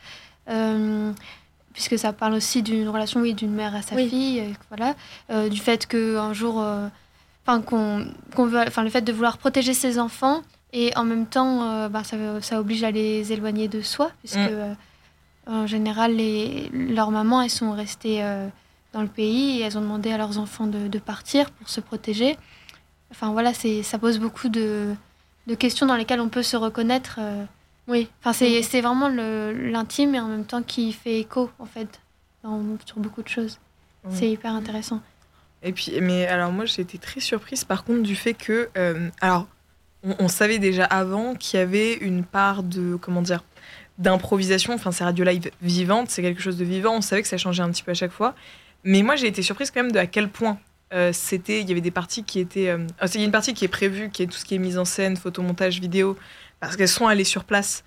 Euh, puisque ça parle aussi d'une relation, oui, d'une mère à sa Oui. fille, euh, voilà, euh, du fait qu'un jour, euh, enfin qu'on, qu'on veut, enfin le fait de vouloir protéger ses enfants et en même temps, euh, bah, ça, ça oblige à les éloigner de soi, puisque Mm. euh, en général, les, leurs mamans, elles sont restées euh, dans le pays et elles ont demandé à leurs enfants de, de partir pour se protéger. Enfin voilà, c'est, ça pose beaucoup de, de questions dans lesquelles on peut se reconnaître. euh, Oui, Enfin, c'est, Oui. c'est vraiment le, l'intime et en même temps qui fait écho, en fait, dans- sur beaucoup de choses. Oui. C'est hyper intéressant. Et puis, mais alors moi j'ai été très surprise par contre du fait que, euh, alors, on, on savait déjà avant qu'il y avait une part de, comment dire, d'improvisation. Enfin, c'est Radio Live vivante, c'est quelque chose de vivant. On savait que ça changeait un petit peu à chaque fois. Mais moi j'ai été surprise quand même de à quel point euh, c'était. Il y avait des parties qui étaient. Euh, ah, il y a une partie qui est prévue, qui est tout ce qui est mise en scène, photomontage, vidéo, parce qu'elles sont allées sur place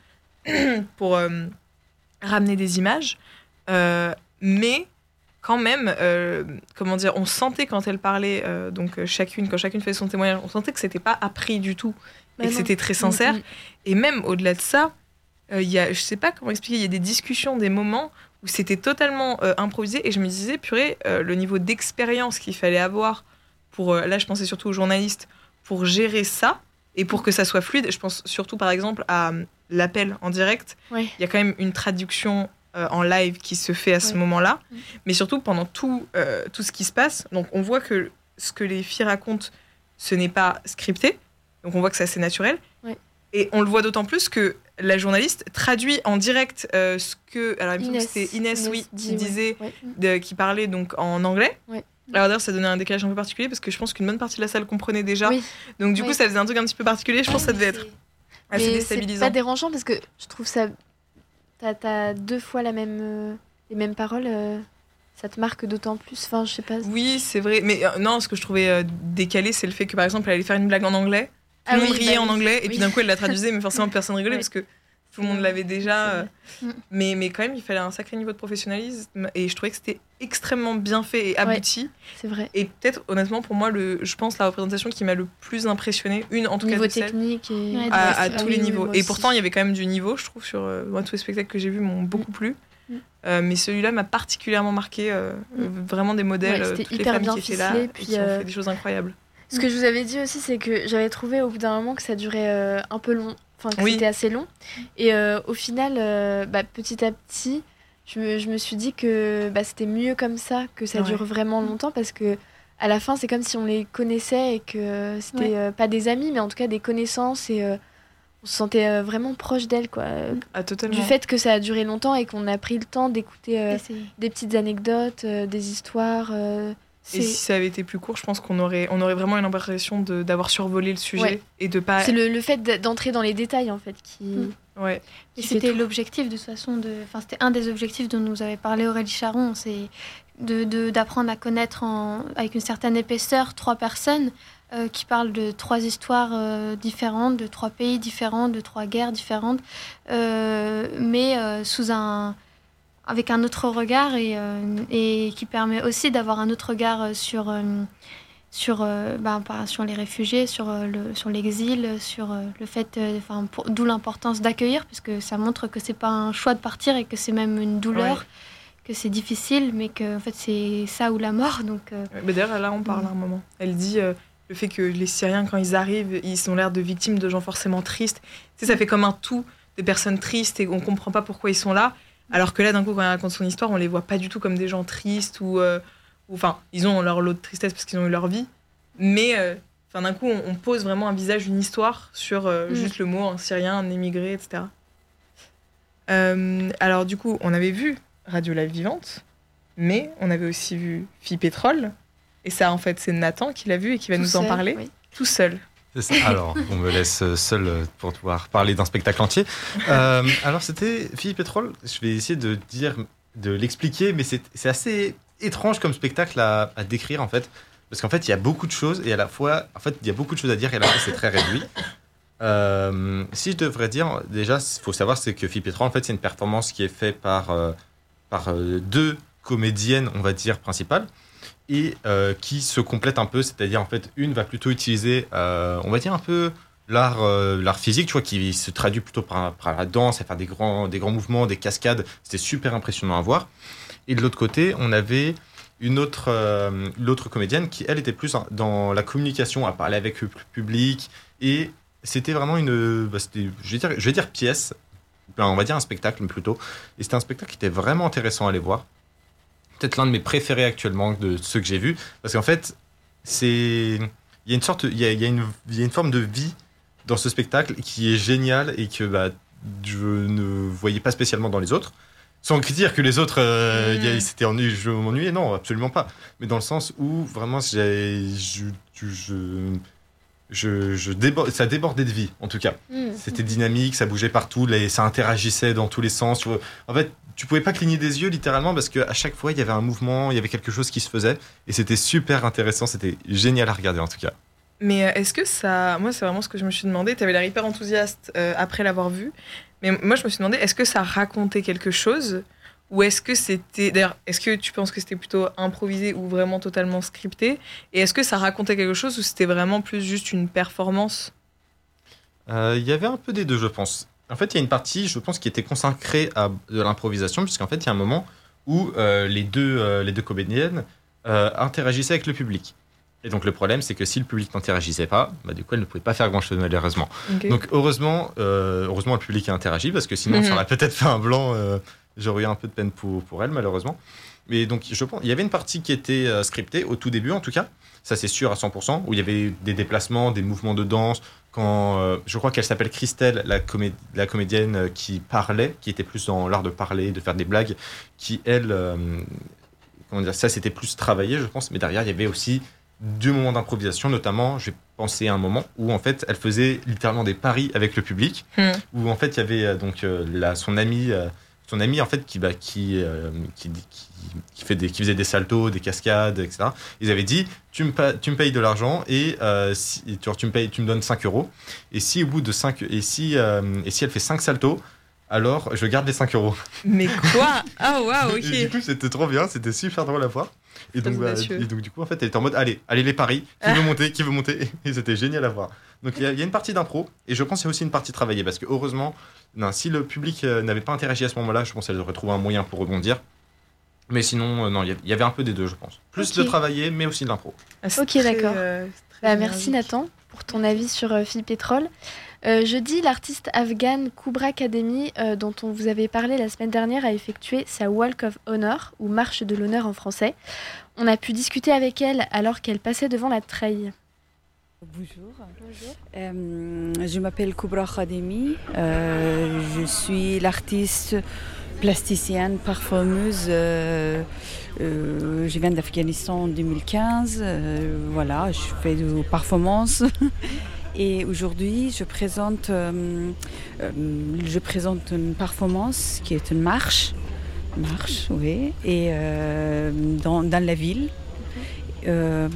pour euh, ramener des images. Euh, mais quand même, euh, comment dire, on sentait quand elle parlait, euh, donc euh, chacune, quand chacune faisait son témoignage, on sentait que c'était pas appris du tout Bah et que non. c'était très sincère. Mm, mm. Et même au-delà de ça, euh, il y a, je sais pas comment expliquer, il y a des discussions, des moments où c'était totalement euh, improvisé et je me disais, purée, euh, le niveau d'expérience qu'il fallait avoir pour, euh, là je pensais surtout aux journalistes, pour gérer ça et pour que ça soit fluide. Je pense surtout par exemple à euh, l'appel en direct. Ouais. Il y a quand même une traduction euh, en live qui se fait à ce Ouais. moment-là, Mm. mais surtout pendant tout, euh, tout ce qui se passe. Donc on voit que ce que les filles racontent, ce n'est pas scripté, donc on voit que c'est assez naturel. Ouais. Et on le voit d'autant plus que la journaliste traduit en direct euh, ce que... Alors il me semble que Inès, c'était Inès, oui, dit, qui ouais. disait, Ouais. de- qui parlait donc en anglais. Ouais. Alors d'ailleurs ça donnait un décalage un peu particulier parce que je pense qu'une bonne partie de la salle comprenait déjà. Oui. Donc du Oui. coup ça faisait un truc un petit peu particulier, je pense que ça devait être assez Mais c'est déstabilisant. pas dérangeant parce que je trouve ça. T'as, t'as deux fois la même, euh, les mêmes paroles, euh, ça te marque d'autant plus. Enfin, je sais pas. Oui, c'est vrai. Mais euh, non, ce que je trouvais euh, décalé, c'est le fait que par exemple, elle allait faire une blague en anglais. Tout Ah le monde oui, riait bah en oui. anglais, et Oui. puis d'un coup, elle la traduisait, mais forcément, personne rigolait Ouais. parce que tout le monde l'avait déjà. euh, Mm. Mais, mais quand même, il fallait un sacré niveau de professionnalisme, et je trouvais que c'était extrêmement bien fait et abouti. C'est vrai. Et peut-être, honnêtement, pour moi, le, je pense la représentation qui m'a le plus impressionné, une en tout Niveau cas de celles, technique et. Ouais, à, Ouais, à c'est- tous ah les oui, oui, niveaux. moi Et aussi. pourtant, il y avait quand même du niveau, je trouve, sur euh, moi, tous les spectacles que j'ai vus m'ont beaucoup plu. Mm. Euh, mais celui-là m'a particulièrement marqué, euh, Mm. euh, vraiment des modèles, Ouais, euh, c'était toutes les hyper femmes bien qui étaient là ficelé, et puis, qui ont euh, fait des choses incroyables. Ce que je vous avais dit aussi, c'est que j'avais trouvé au bout d'un moment que ça durait euh, un peu long, enfin que Oui. c'était assez long. Et euh, au final, euh, bah, petit à petit, je me, je me suis dit que bah, c'était mieux comme ça, que ça Ouais. dure vraiment longtemps, parce que à la fin, c'est comme si on les connaissait et que euh, c'était Ouais. euh, pas des amis, mais en tout cas des connaissances, et euh, on se sentait euh, vraiment proche d'elles, quoi. Euh, Ah, totalement. Du fait que ça a duré longtemps et qu'on a pris le temps d'écouter euh, Et c'est- des petites anecdotes, euh, des histoires. euh, Et si ça avait été plus court, je pense qu'on aurait, on aurait vraiment eu l'impression de, d'avoir survolé le sujet Ouais. et de pas. C'est le, le fait d- d'entrer dans les détails en fait qui. Mm. Ouais. Et qui c'était fait tout. l'objectif de toute façon, de... enfin, c'était un des objectifs dont nous avait parlé Aurélie Charon, c'est de, de, d'apprendre à connaître en... avec une certaine épaisseur trois personnes euh, qui parlent de trois histoires euh, différentes, de trois pays différents, de trois guerres différentes, euh, mais euh, sous un... avec un autre regard et, euh, et qui permet aussi d'avoir un autre regard sur... Euh, sur, euh, ben, par- sur les réfugiés, sur, euh, le, sur l'exil, sur euh, le fait, euh, enfin, pour- d'où l'importance d'accueillir, parce que ça montre que c'est pas un choix de partir et que c'est même une douleur, Ouais. que c'est difficile, mais que en fait c'est ça ou la mort. Donc euh, Ouais, mais d'ailleurs, là, on parle à un moment. Elle dit euh, le fait que les Syriens, quand ils arrivent, ils ont l'air de victimes de gens forcément tristes. Tu sais, ça fait comme un tout des personnes tristes et on comprend pas pourquoi ils sont là. Alors que là, d'un coup, quand elle raconte son histoire, on les voit pas du tout comme des gens tristes ou. euh, ou- Enfin, ils ont leur lot de tristesse parce qu'ils ont eu leur vie. Mais euh, enfin, d'un coup, on, on pose vraiment un visage, une histoire sur euh, Mm. juste le mot, un Syrien, un émigré, et cetera. Euh, alors, du coup, on avait vu Radio Live Vivante, mais on avait aussi vu Fille Pétrole. Et ça, en fait, c'est Nathan qui l'a vu et qui va Tout nous en seul, parler oui. tout seul. C'est ça. Alors, on me laisse seul pour pouvoir parler d'un spectacle entier. Euh, alors, c'était Fille Pétrole. Je vais essayer de dire, de l'expliquer, mais c'est, c'est assez étrange comme spectacle à, à décrire en fait, parce qu'en fait, il y a beaucoup de choses et à la fois, en fait, il y a beaucoup de choses à dire et à la fois, c'est très réduit. Euh, si je devrais dire, déjà, il faut savoir, c'est que Fille Pétrole, en fait, c'est une performance qui est faite par euh, par euh, deux comédiennes, on va dire principales. Et euh, qui se complètent un peu, c'est-à-dire en fait une va plutôt utiliser, euh, on va dire un peu l'art, euh, l'art physique, tu vois, qui se traduit plutôt par, par la danse, à faire des grands, des grands mouvements, des cascades, c'était super impressionnant à voir. Et de l'autre côté, on avait une autre, euh, l'autre comédienne qui, elle, était plus dans la communication, à parler avec le public, et c'était vraiment une, bah, c'était, je vais dire, je vais dire pièce, enfin, on va dire un spectacle plutôt, et c'était un spectacle qui était vraiment intéressant à aller voir. Peut-être l'un de mes préférés actuellement de ceux que j'ai vus, parce qu'en fait, c'est, il y a une sorte, il y a, il y a une, il y a une forme de vie dans ce spectacle qui est géniale et que bah, je ne voyais pas spécialement dans les autres. Sans dire que les autres, euh, Mmh. y a- c'était ennuyé, je m'ennuyais, non, absolument pas. Mais dans le sens où vraiment, j'ai, je, je, je, je, je déborde, ça débordait de vie, en tout cas. Mm. C'était dynamique, ça bougeait partout, les, ça interagissait dans tous les sens. Tu vois. En fait, tu pouvais pas cligner des yeux littéralement parce qu'à chaque fois, il y avait un mouvement, il y avait quelque chose qui se faisait. Et c'était super intéressant, c'était génial à regarder en tout cas. Mais euh, est-ce que ça. Moi, c'est vraiment ce que je me suis demandé. Tu avais l'air hyper enthousiaste euh, après l'avoir vu. Mais moi, je me suis demandé, est-ce que ça racontait quelque chose? Ou est-ce que c'était. D'ailleurs, est-ce que tu penses que c'était plutôt improvisé ou vraiment totalement scripté? Et est-ce que ça racontait quelque chose ou c'était vraiment plus juste une performance? Euh, Il y avait un peu des deux, je pense. En fait, il y a une partie, je pense, qui était consacrée à de l'improvisation, puisqu'en fait, il y a un moment où euh, les, deux, euh, les deux comédiennes euh, interagissaient avec le public. Et donc, le problème, c'est que si le public n'interagissait pas, bah, du coup, elle ne pouvait pas faire grand-chose, malheureusement. Ok. Donc, heureusement, euh, heureusement, le public a interagi, parce que sinon, Mhm. ça aurait peut-être fait un blanc. euh, J'aurais eu un peu de peine pour, pour elle, malheureusement. Mais donc, je pense, il y avait une partie qui était euh, scriptée, au tout début, en tout cas. Ça, c'est sûr à cent pour cent, où il y avait des déplacements, des mouvements de danse. Quand, euh, je crois qu'elle s'appelle Christelle, la, comé- la comédienne euh, qui parlait, qui était plus dans l'art de parler, de faire des blagues, qui, elle, euh, comment dire, ça, c'était plus travaillé, je pense. Mais derrière, il y avait aussi deux moments d'improvisation, notamment, j'ai pensé à un moment où, en fait, elle faisait littéralement des paris avec le public, Hmm. où, en fait, il y avait euh, donc euh, la, son amie... euh, son ami en fait qui bah, qui, euh, qui, qui, qui, fait des, qui faisait des saltos, des cascades, et cetera. Ils avaient dit tu me, pa- tu me payes de l'argent et euh, si, tu, tu, me payes, tu me donnes cinq euros. Et si au bout de cinq et si, euh, et si elle fait cinq saltos, alors je garde les cinq euros. Mais quoi? Ah, waouh, Et du ok. coup, c'était trop bien, c'était super drôle à voir. Et donc, bah, audacieux. et donc, du coup, en fait, elle était en mode allez, allez les paris, qui veut monter, qui veut monter. Et c'était génial à voir. Donc, il y, a- il y a une partie d'impro, et je pense qu'il y a aussi une partie travaillée, parce que heureusement, non, si le public euh, n'avait pas interagi à ce moment-là, je pense qu'elle aurait trouvé un moyen pour rebondir. Mais sinon, euh, non, il y a- il y avait un peu des deux, je pense. Plus Ok. de travailler, mais aussi de l'impro. Ah, c'est Ok, très, d'accord. euh, c'est très Bah, merci énergique. Nathan pour ton avis sur euh, Fille Pétrole. Euh, jeudi, l'artiste afghane Kubra Kademi, euh, dont on vous avait parlé la semaine dernière, a effectué sa Walk of Honor, ou Marche de l'honneur en français. On a pu discuter avec elle alors qu'elle passait devant la treille. Bonjour. Euh, je m'appelle Kubra Khademi. Euh, je suis l'artiste plasticienne, parfumeuse. Euh, euh, je viens d'Afghanistan en deux mille quinze. Euh, voilà, je fais de performance. Et aujourd'hui, je présente, euh, euh, je présente une performance qui est une marche. Marche, oui. Et euh, dans, dans la ville. Euh,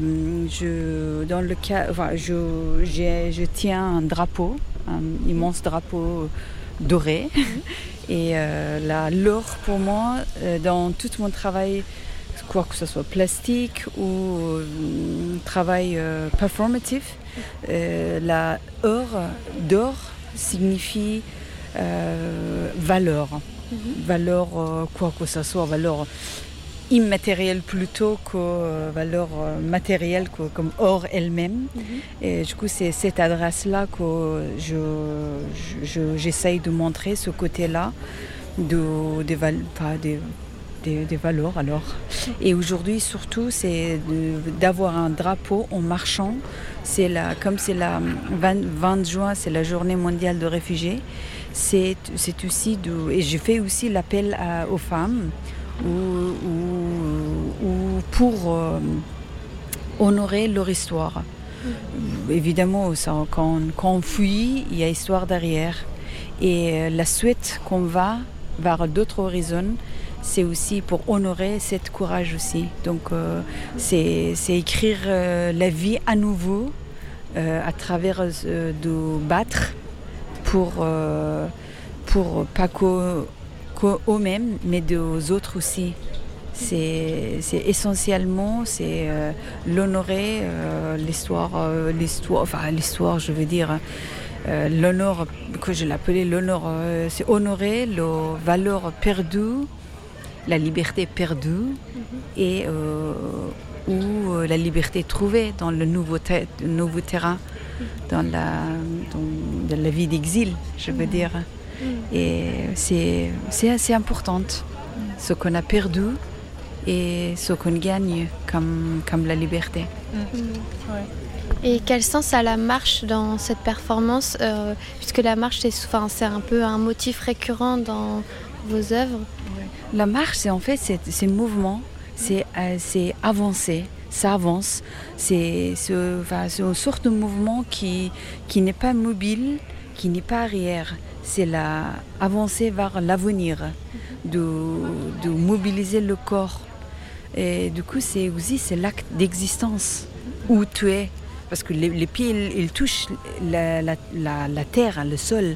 je, dans le cas, enfin, je, j'ai, je tiens un drapeau, un immense drapeau doré. Mmh. Et euh, la, l'or pour moi, euh, dans tout mon travail, quoi que ce soit plastique ou euh, travail euh, performatif, euh, la or d'or signifie euh, valeur, mmh. valeur euh, quoi que ce soit, valeur immatérielle plutôt que euh, valeur euh, matérielle que, comme or elle-même. Mm-hmm. Et du coup, c'est cette adresse-là que je, je, j'essaye de montrer, ce côté-là de, de, val, pas de, de, de valeurs. Alors. Et aujourd'hui, surtout, c'est de, d'avoir un drapeau en marchant. C'est la, comme c'est la vingt, vingt juin, c'est la journée mondiale de réfugiés. C'est, c'est aussi de, et je fais aussi l'appel à, aux femmes Ou, ou, ou pour euh, honorer leur histoire. Mmh. Évidemment, ça, quand, quand on fuit, il y a histoire derrière. Et euh, la suite qu'on va vers d'autres horizons, c'est aussi pour honorer cette courage aussi. Donc, euh, c'est, c'est écrire euh, la vie à nouveau euh, à travers euh, de battre pour, euh, pour pas que eux-mêmes, mais aux autres aussi. C'est, c'est essentiellement c'est euh, l'honorer, euh, l'histoire, euh, l'histoire, enfin l'histoire, je veux dire, euh, l'honneur que je l'appelais l'honneur, euh, c'est honorer les valeurs perdues, la liberté perdue mm-hmm. et euh, ou euh, la liberté trouvée dans le nouveau, te- nouveau terrain, mm-hmm. dans la dans, dans la vie d'exil, je veux mm-hmm. dire. Et c'est, c'est assez important, ce qu'on a perdu et ce qu'on gagne comme, comme la liberté. Mmh. Ouais. Et quel sens a la marche dans cette performance, euh, puisque la marche, c'est, enfin, c'est un peu un motif récurrent dans vos œuvres. La marche, c'est en fait c'est, c'est mouvement, c'est, euh, c'est avancer. Ça avance, c'est, c'est, enfin, c'est une sorte de mouvement qui, qui n'est pas mobile, qui n'est pas arrière. C'est la, avancer vers l'avenir, de, de mobiliser le corps. Et du coup, c'est aussi c'est l'acte d'existence, où tu es. Parce que les, les pieds, ils, ils touchent la, la, la, la terre, le sol.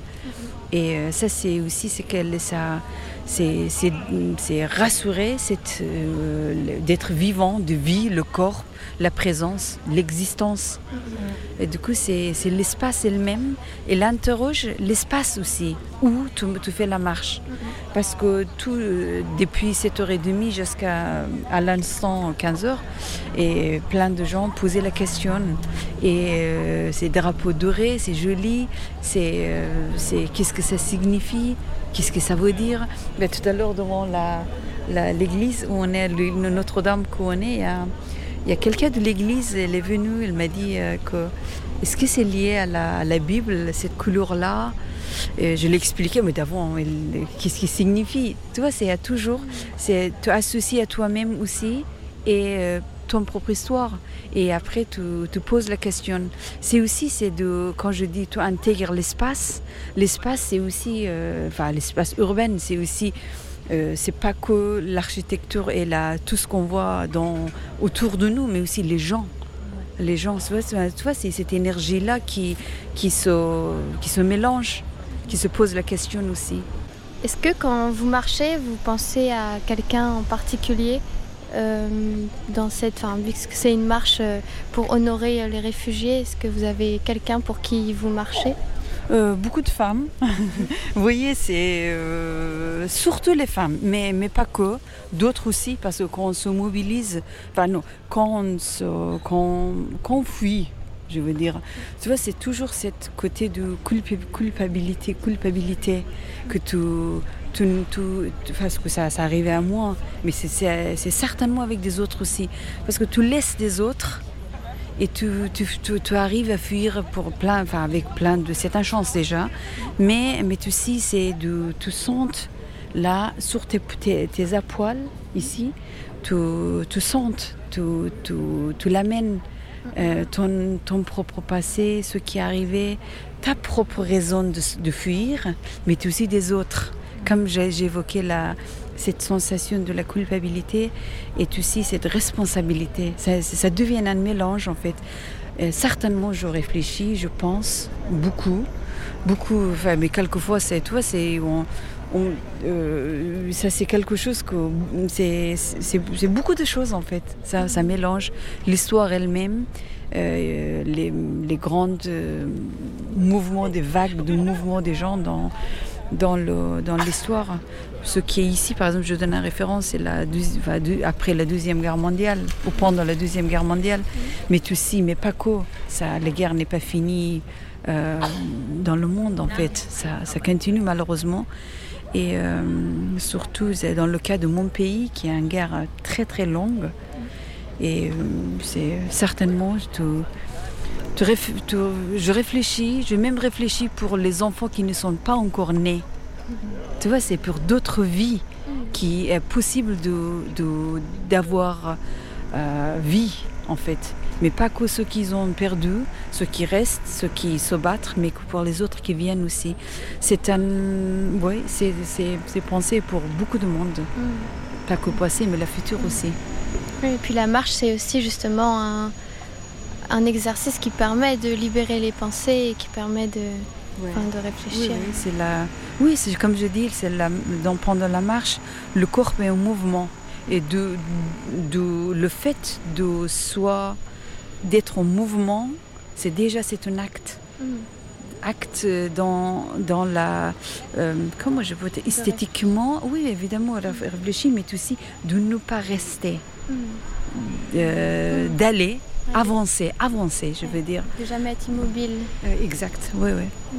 Et ça, c'est aussi c'est que ça, c'est, c'est, c'est rassurer c'est, euh, d'être vivant, de vie, le corps, la présence, l'existence. Mm-hmm. Et du coup, c'est, c'est l'espace elle-même. Et l'interroge l'espace aussi, où tu, tu fais la marche. Mm-hmm. Parce que tout, depuis sept heures trente jusqu'à à l'instant quinze heures, et plein de gens posaient la question. Et euh, ces drapeaux dorés, c'est joli, c'est, euh, c'est, qu'est-ce que ça signifie, qu'est-ce que ça veut dire. Mais tout à l'heure, devant la, la, l'église où on est, le, Notre-Dame où on est, il y a, il y a quelqu'un de l'église, elle est venue, elle m'a dit euh, que est-ce que c'est lié à la, à la Bible, cette couleur-là. Et je l'ai expliqué, mais d'avant, elle, qu'est-ce qui signifie. Tu vois, c'est à toujours, c'est tu associes à toi-même aussi et euh, ton propre histoire. Et après, tu, tu poses la question. C'est aussi, c'est de, quand je dis, tu intègres l'espace. L'espace, c'est aussi, euh, enfin, l'espace urbain, c'est aussi, euh, c'est pas que l'architecture et la, tout ce qu'on voit dans, autour de nous, mais aussi les gens. Les gens, tu vois, tu vois c'est cette énergie-là qui, qui, se, qui se mélange, qui se pose la question aussi. Est-ce que quand vous marchez, vous pensez à quelqu'un en particulier euh, dans cette, enfin, vu que c'est une marche pour honorer les réfugiés, est-ce que vous avez quelqu'un pour qui vous marchez ? Euh, beaucoup de femmes. Vous voyez, c'est euh, surtout les femmes, mais, mais pas que. D'autres aussi, parce que quand on se mobilise, enfin non, quand on, se, quand, quand on fuit, je veux dire, tu vois, c'est toujours ce côté de culpabilité, culpabilité que tu, tu, tu, tu parce que ça, ça arrivait à moi, mais c'est, c'est, c'est certainement avec des autres aussi, parce que tu laisses des autres. Et tu, tu, tu, tu arrives à fuir pour plein, enfin avec plein de... C'est une chance déjà, mais, mais tu sais, c'est de... Tu sens là, sur tes, tes, tes épaules, ici, tu, tu sens, tu, tu, tu l'amènes, euh, ton, ton propre passé, ce qui est arrivé, ta propre raison de, de fuir, mais aussi des autres. Comme j'ai, j'évoquais la, cette sensation de la culpabilité et aussi cette responsabilité. Ça, ça devient un mélange, en fait. Euh, certainement, je réfléchis, je pense beaucoup, beaucoup. Enfin, mais quelquefois, c'est toi, c'est on, on, euh, ça, c'est quelque chose que c'est, c'est, c'est beaucoup de choses en fait. Ça, ça mélange l'histoire elle-même, euh, les, les grands euh, mouvements, des vagues de mouvements des gens dans dans le dans l'histoire. Ce qui est ici, par exemple, je donne une référence, c'est la enfin, de, après la deuxième guerre mondiale ou pendant la deuxième guerre mondiale, mais aussi, mais pas que ça, la guerre n'est pas finie euh, dans le monde en fait, ça, ça continue malheureusement. Et euh, surtout dans le cas de mon pays qui est une guerre très très longue. Et euh, c'est certainement, tu, tu, tu, je réfléchis, je même réfléchis pour les enfants qui ne sont pas encore nés. Tu vois, c'est pour d'autres vies qui est possible de, de, d'avoir euh, vie en fait. Mais pas que ceux qui ont perdu, ceux qui restent, ceux qui se battent, mais que pour les autres qui viennent aussi. C'est un, oui, c'est, c'est, c'est pensé pour beaucoup de monde. Mm. Pas que le passé, mais le futur mm. aussi. Oui, et puis la marche, c'est aussi justement un, un exercice qui permet de libérer les pensées et qui permet de, ouais. enfin, de réfléchir. Oui, oui, c'est la, oui, c'est comme je dis, c'est la, dans, pendant la marche, le corps est en mouvement. Et de, de, le fait de soi d'être en mouvement, c'est déjà c'est un acte. Mm. Acte dans, dans la... Euh, comment je peux dire esthétiquement, oui, évidemment, réfléchir, mais aussi de ne pas rester. Mm. Euh, mm. D'aller, ouais. avancer, avancer, je veux dire. De jamais être immobile. Euh, exact, oui, oui. Mm.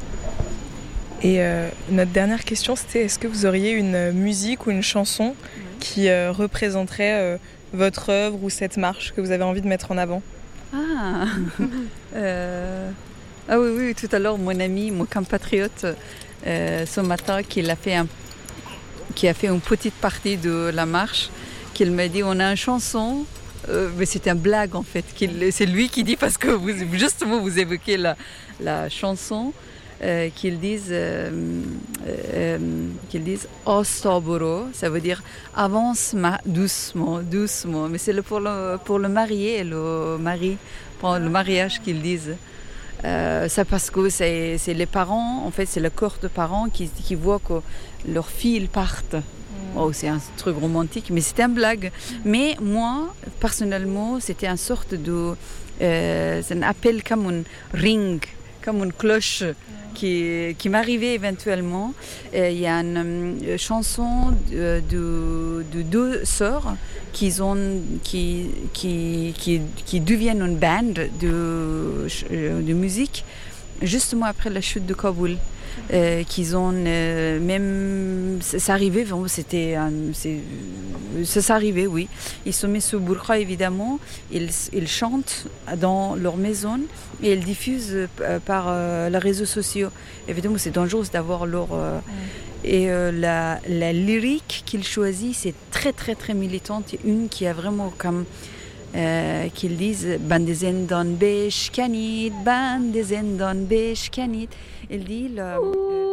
Et euh, notre dernière question, c'était est-ce que vous auriez une musique ou une chanson qui euh, représenterait euh, votre œuvre ou cette marche que vous avez envie de mettre en avant? Ah, euh, ah oui, oui, tout à l'heure, mon ami, mon compatriote, euh, ce matin, qui a, fait un, qui a fait une petite partie de la marche, qu'il m'a dit, on a une chanson, euh, mais c'est une blague en fait, qu'il, c'est lui qui dit, parce que vous, justement vous évoquez la, la chanson, Euh, qu'ils disent, euh, euh, qu'ils disent Ostoboro, ça veut dire avance ma- doucement, doucement. Mais c'est le, pour, le, pour le marié et le mari, pour le mariage qu'ils disent. Euh, ça parce que c'est, c'est les parents, en fait, c'est le corps de parents qui, qui voient que leurs filles partent. Mm. Oh, c'est un truc romantique, mais c'était une blague. Mm. Mais moi, personnellement, c'était une sorte de, euh, c'est un appel comme un ring, comme une cloche. Qui, qui m'arrivait éventuellement. Euh, il y a une euh, chanson de, de, de deux sœurs qui, ont, qui, qui, qui, qui deviennent une band de, de musique justement après la chute de Kaboul. Euh, qu'ils ont euh, même ça arrivait vraiment c'était un, c'est, ça s'arrivait oui ils se mettent sous burqa évidemment ils, ils chantent dans leur maison et ils diffusent euh, par euh, les réseaux sociaux évidemment c'est dangereux d'avoir leur euh, ouais. Et euh, la, la lyrique qu'ils choisissent c'est très très très militante une qui a vraiment comme Euh, qu'ils disent Bandezendan besh kanit, Bandezendan besh kanit. Il dit le, euh,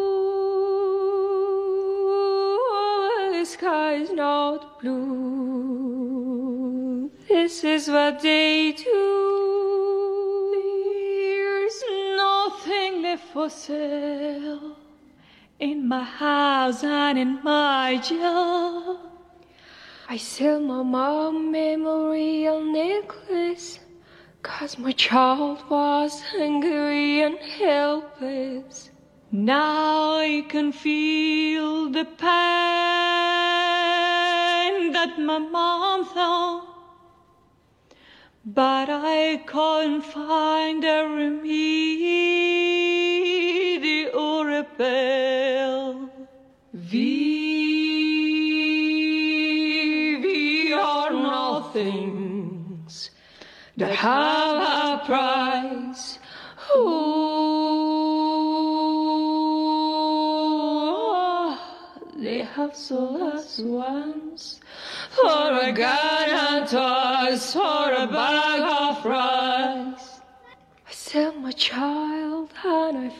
the sky's not blue. This is what they do. There's nothing left for sale in my house and in my job. I sell my mom memorial necklace, 'cause my child was hungry and helpless. Now I can feel the pain that my mom felt, but I can't find a remedy or a bell. We things that have a price. Ooh, they have sold us once for a gun and toys, for a bag of rice. I sell my child and I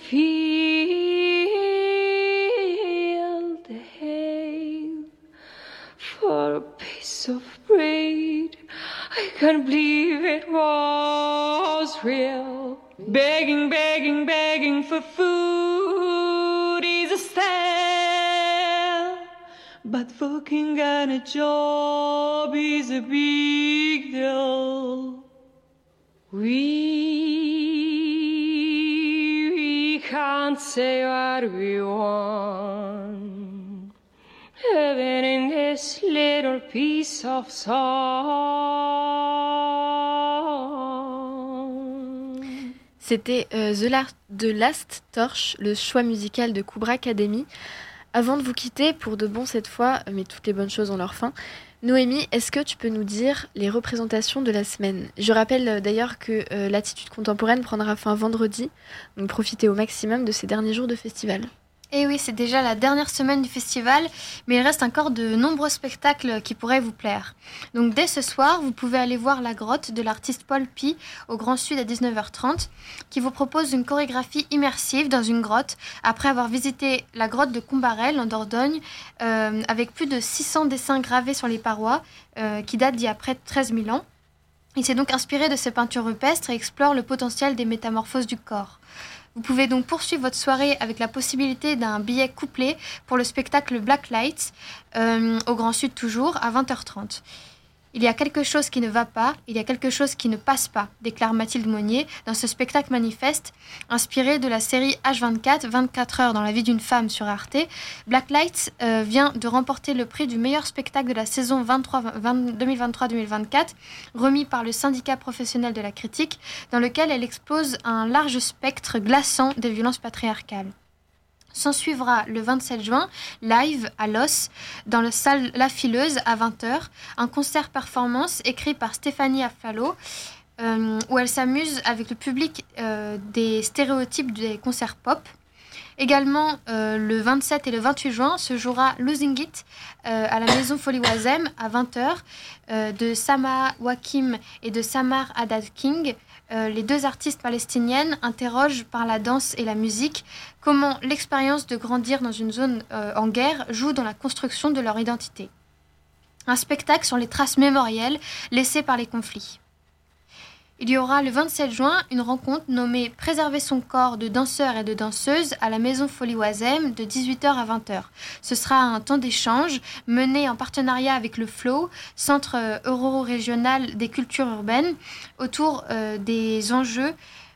feel the hail for a piece of bread. I can't believe it was real. Begging, begging, begging for food is a style, but fucking and a job is a big deal. We, we can't say what we want, even in this little piece of song. C'était euh, The, La- The Last Torch, le choix musical de Cobra Academy. Avant de vous quitter, pour de bon cette fois, mais toutes les bonnes choses ont leur fin, Noémie, est-ce que tu peux nous dire les représentations de la semaine ? Je rappelle euh, d'ailleurs que euh, l'attitude contemporaine prendra fin vendredi, donc profitez au maximum de ces derniers jours de festival. Et oui, c'est déjà la dernière semaine du festival, mais il reste encore de nombreux spectacles qui pourraient vous plaire. Donc dès ce soir, vous pouvez aller voir La Grotte de l'artiste Paul Pi au Grand Sud à dix-neuf heures trente, qui vous propose une chorégraphie immersive dans une grotte, après avoir visité la grotte de Combarel en Dordogne, euh, avec plus de six cents dessins gravés sur les parois, euh, qui datent d'il y a près de treize mille ans. Il s'est donc inspiré de ces peintures rupestres et explore le potentiel des métamorphoses du corps. Vous pouvez donc poursuivre votre soirée avec la possibilité d'un billet couplé pour le spectacle Black Lights, euh, au Grand Sud toujours, à vingt heures trente. Il y a quelque chose qui ne va pas, il y a quelque chose qui ne passe pas, déclare Mathilde Monnier dans ce spectacle manifeste, inspiré de la série H vingt-quatre, vingt-quatre heures dans la vie d'une femme sur Arte. Black Lights euh, vient de remporter le prix du meilleur spectacle de la saison deux mille vingt-trois deux mille vingt-quatre, remis par le syndicat professionnel de la critique, dans lequel elle expose un large spectre glaçant des violences patriarcales. S'en suivra le vingt-sept juin, live à Los, dans la salle La Fileuse à vingt heures, un concert-performance écrit par Stéphanie Affalo, euh, où elle s'amuse avec le public euh, des stéréotypes des concerts pop. Également, euh, le vingt-sept et le vingt-huit juin, se jouera Losing It euh, à la Maison Folie Oisem à vingt heures, euh, de Sama Wakim et de Samar Haddad King. Euh, les deux artistes palestiniennes interrogent par la danse et la musique comment l'expérience de grandir dans une zone euh, en guerre joue dans la construction de leur identité. Un spectacle sur les traces mémorielles laissées par les conflits. Il y aura le vingt-sept juin une rencontre nommée « Préserver son corps » de danseurs et de danseuses à la Maison Folie Oisem de dix-huit heures à vingt heures. Ce sera un temps d'échange mené en partenariat avec le Flow, Centre euro-régional des cultures urbaines, autour euh, des enjeux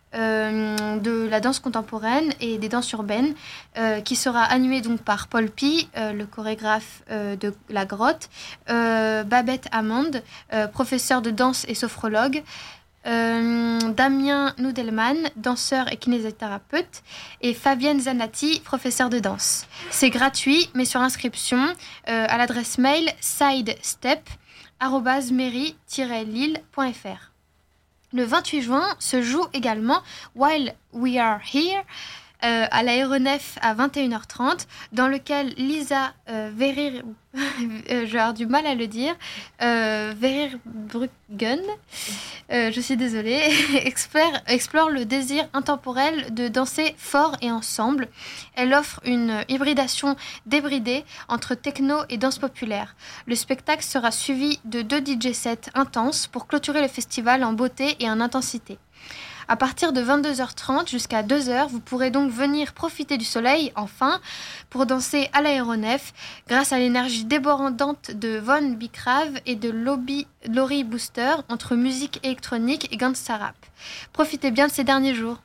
euh, de la danse contemporaine et des danses urbaines, euh, qui sera animé donc par Paul Pi, euh, le chorégraphe euh, de La Grotte, euh, Babette Amande, euh, professeur de danse et sophrologue, Euh, Damien Noudelman, danseur et kinésithérapeute, et Fabienne Zanatti, professeur de danse. C'est gratuit, mais sur inscription euh, à l'adresse mail sidestep arobase mairie tiret lille point f r. Le vingt-huit juin se joue également While We Are Here euh, à l'aéronef à vingt et une heures trente, dans lequel Lisa euh, Verir, euh, j'ai du mal à le dire, euh, Verirbruggen, euh, je suis désolée, explore, explore le désir intemporel de danser fort et ensemble. Elle offre une hybridation débridée entre techno et danse populaire. Le spectacle sera suivi de deux D J sets intenses pour clôturer le festival en beauté et en intensité. À partir de vingt-deux heures trente jusqu'à deux heures, vous pourrez donc venir profiter du soleil, enfin, pour danser à l'aéronef grâce à l'énergie débordante de Von Bicrave et de Lobby, Laurie Booster entre musique électronique et gangsta rap. Profitez bien de ces derniers jours.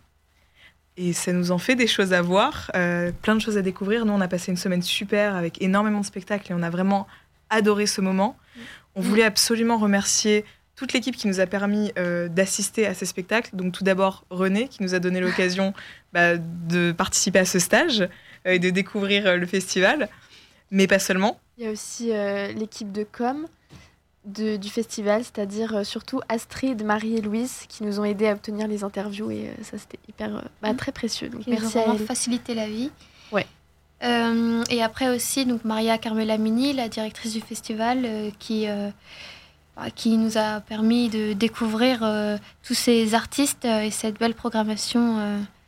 Et ça nous en fait des choses à voir, euh, plein de choses à découvrir. Nous, on a passé une semaine super avec énormément de spectacles et on a vraiment adoré ce moment. On voulait absolument remercier toute l'équipe qui nous a permis euh, d'assister à ces spectacles. Donc tout d'abord René qui nous a donné l'occasion bah, de participer à ce stage euh, et de découvrir euh, le festival, mais pas seulement. Il y a aussi euh, l'équipe de com de, du festival, c'est-à-dire euh, surtout Astrid, Marie et Louise qui nous ont aidés à obtenir les interviews et euh, ça c'était hyper euh, bah, très précieux. Donc qui merci nous ont à vraiment elles. facilité la vie. Ouais. Euh, et après aussi, donc Maria Carmela Mini, la directrice du festival, euh, qui, euh, qui nous a permis de découvrir euh, tous ces artistes euh, et cette belle programmation euh,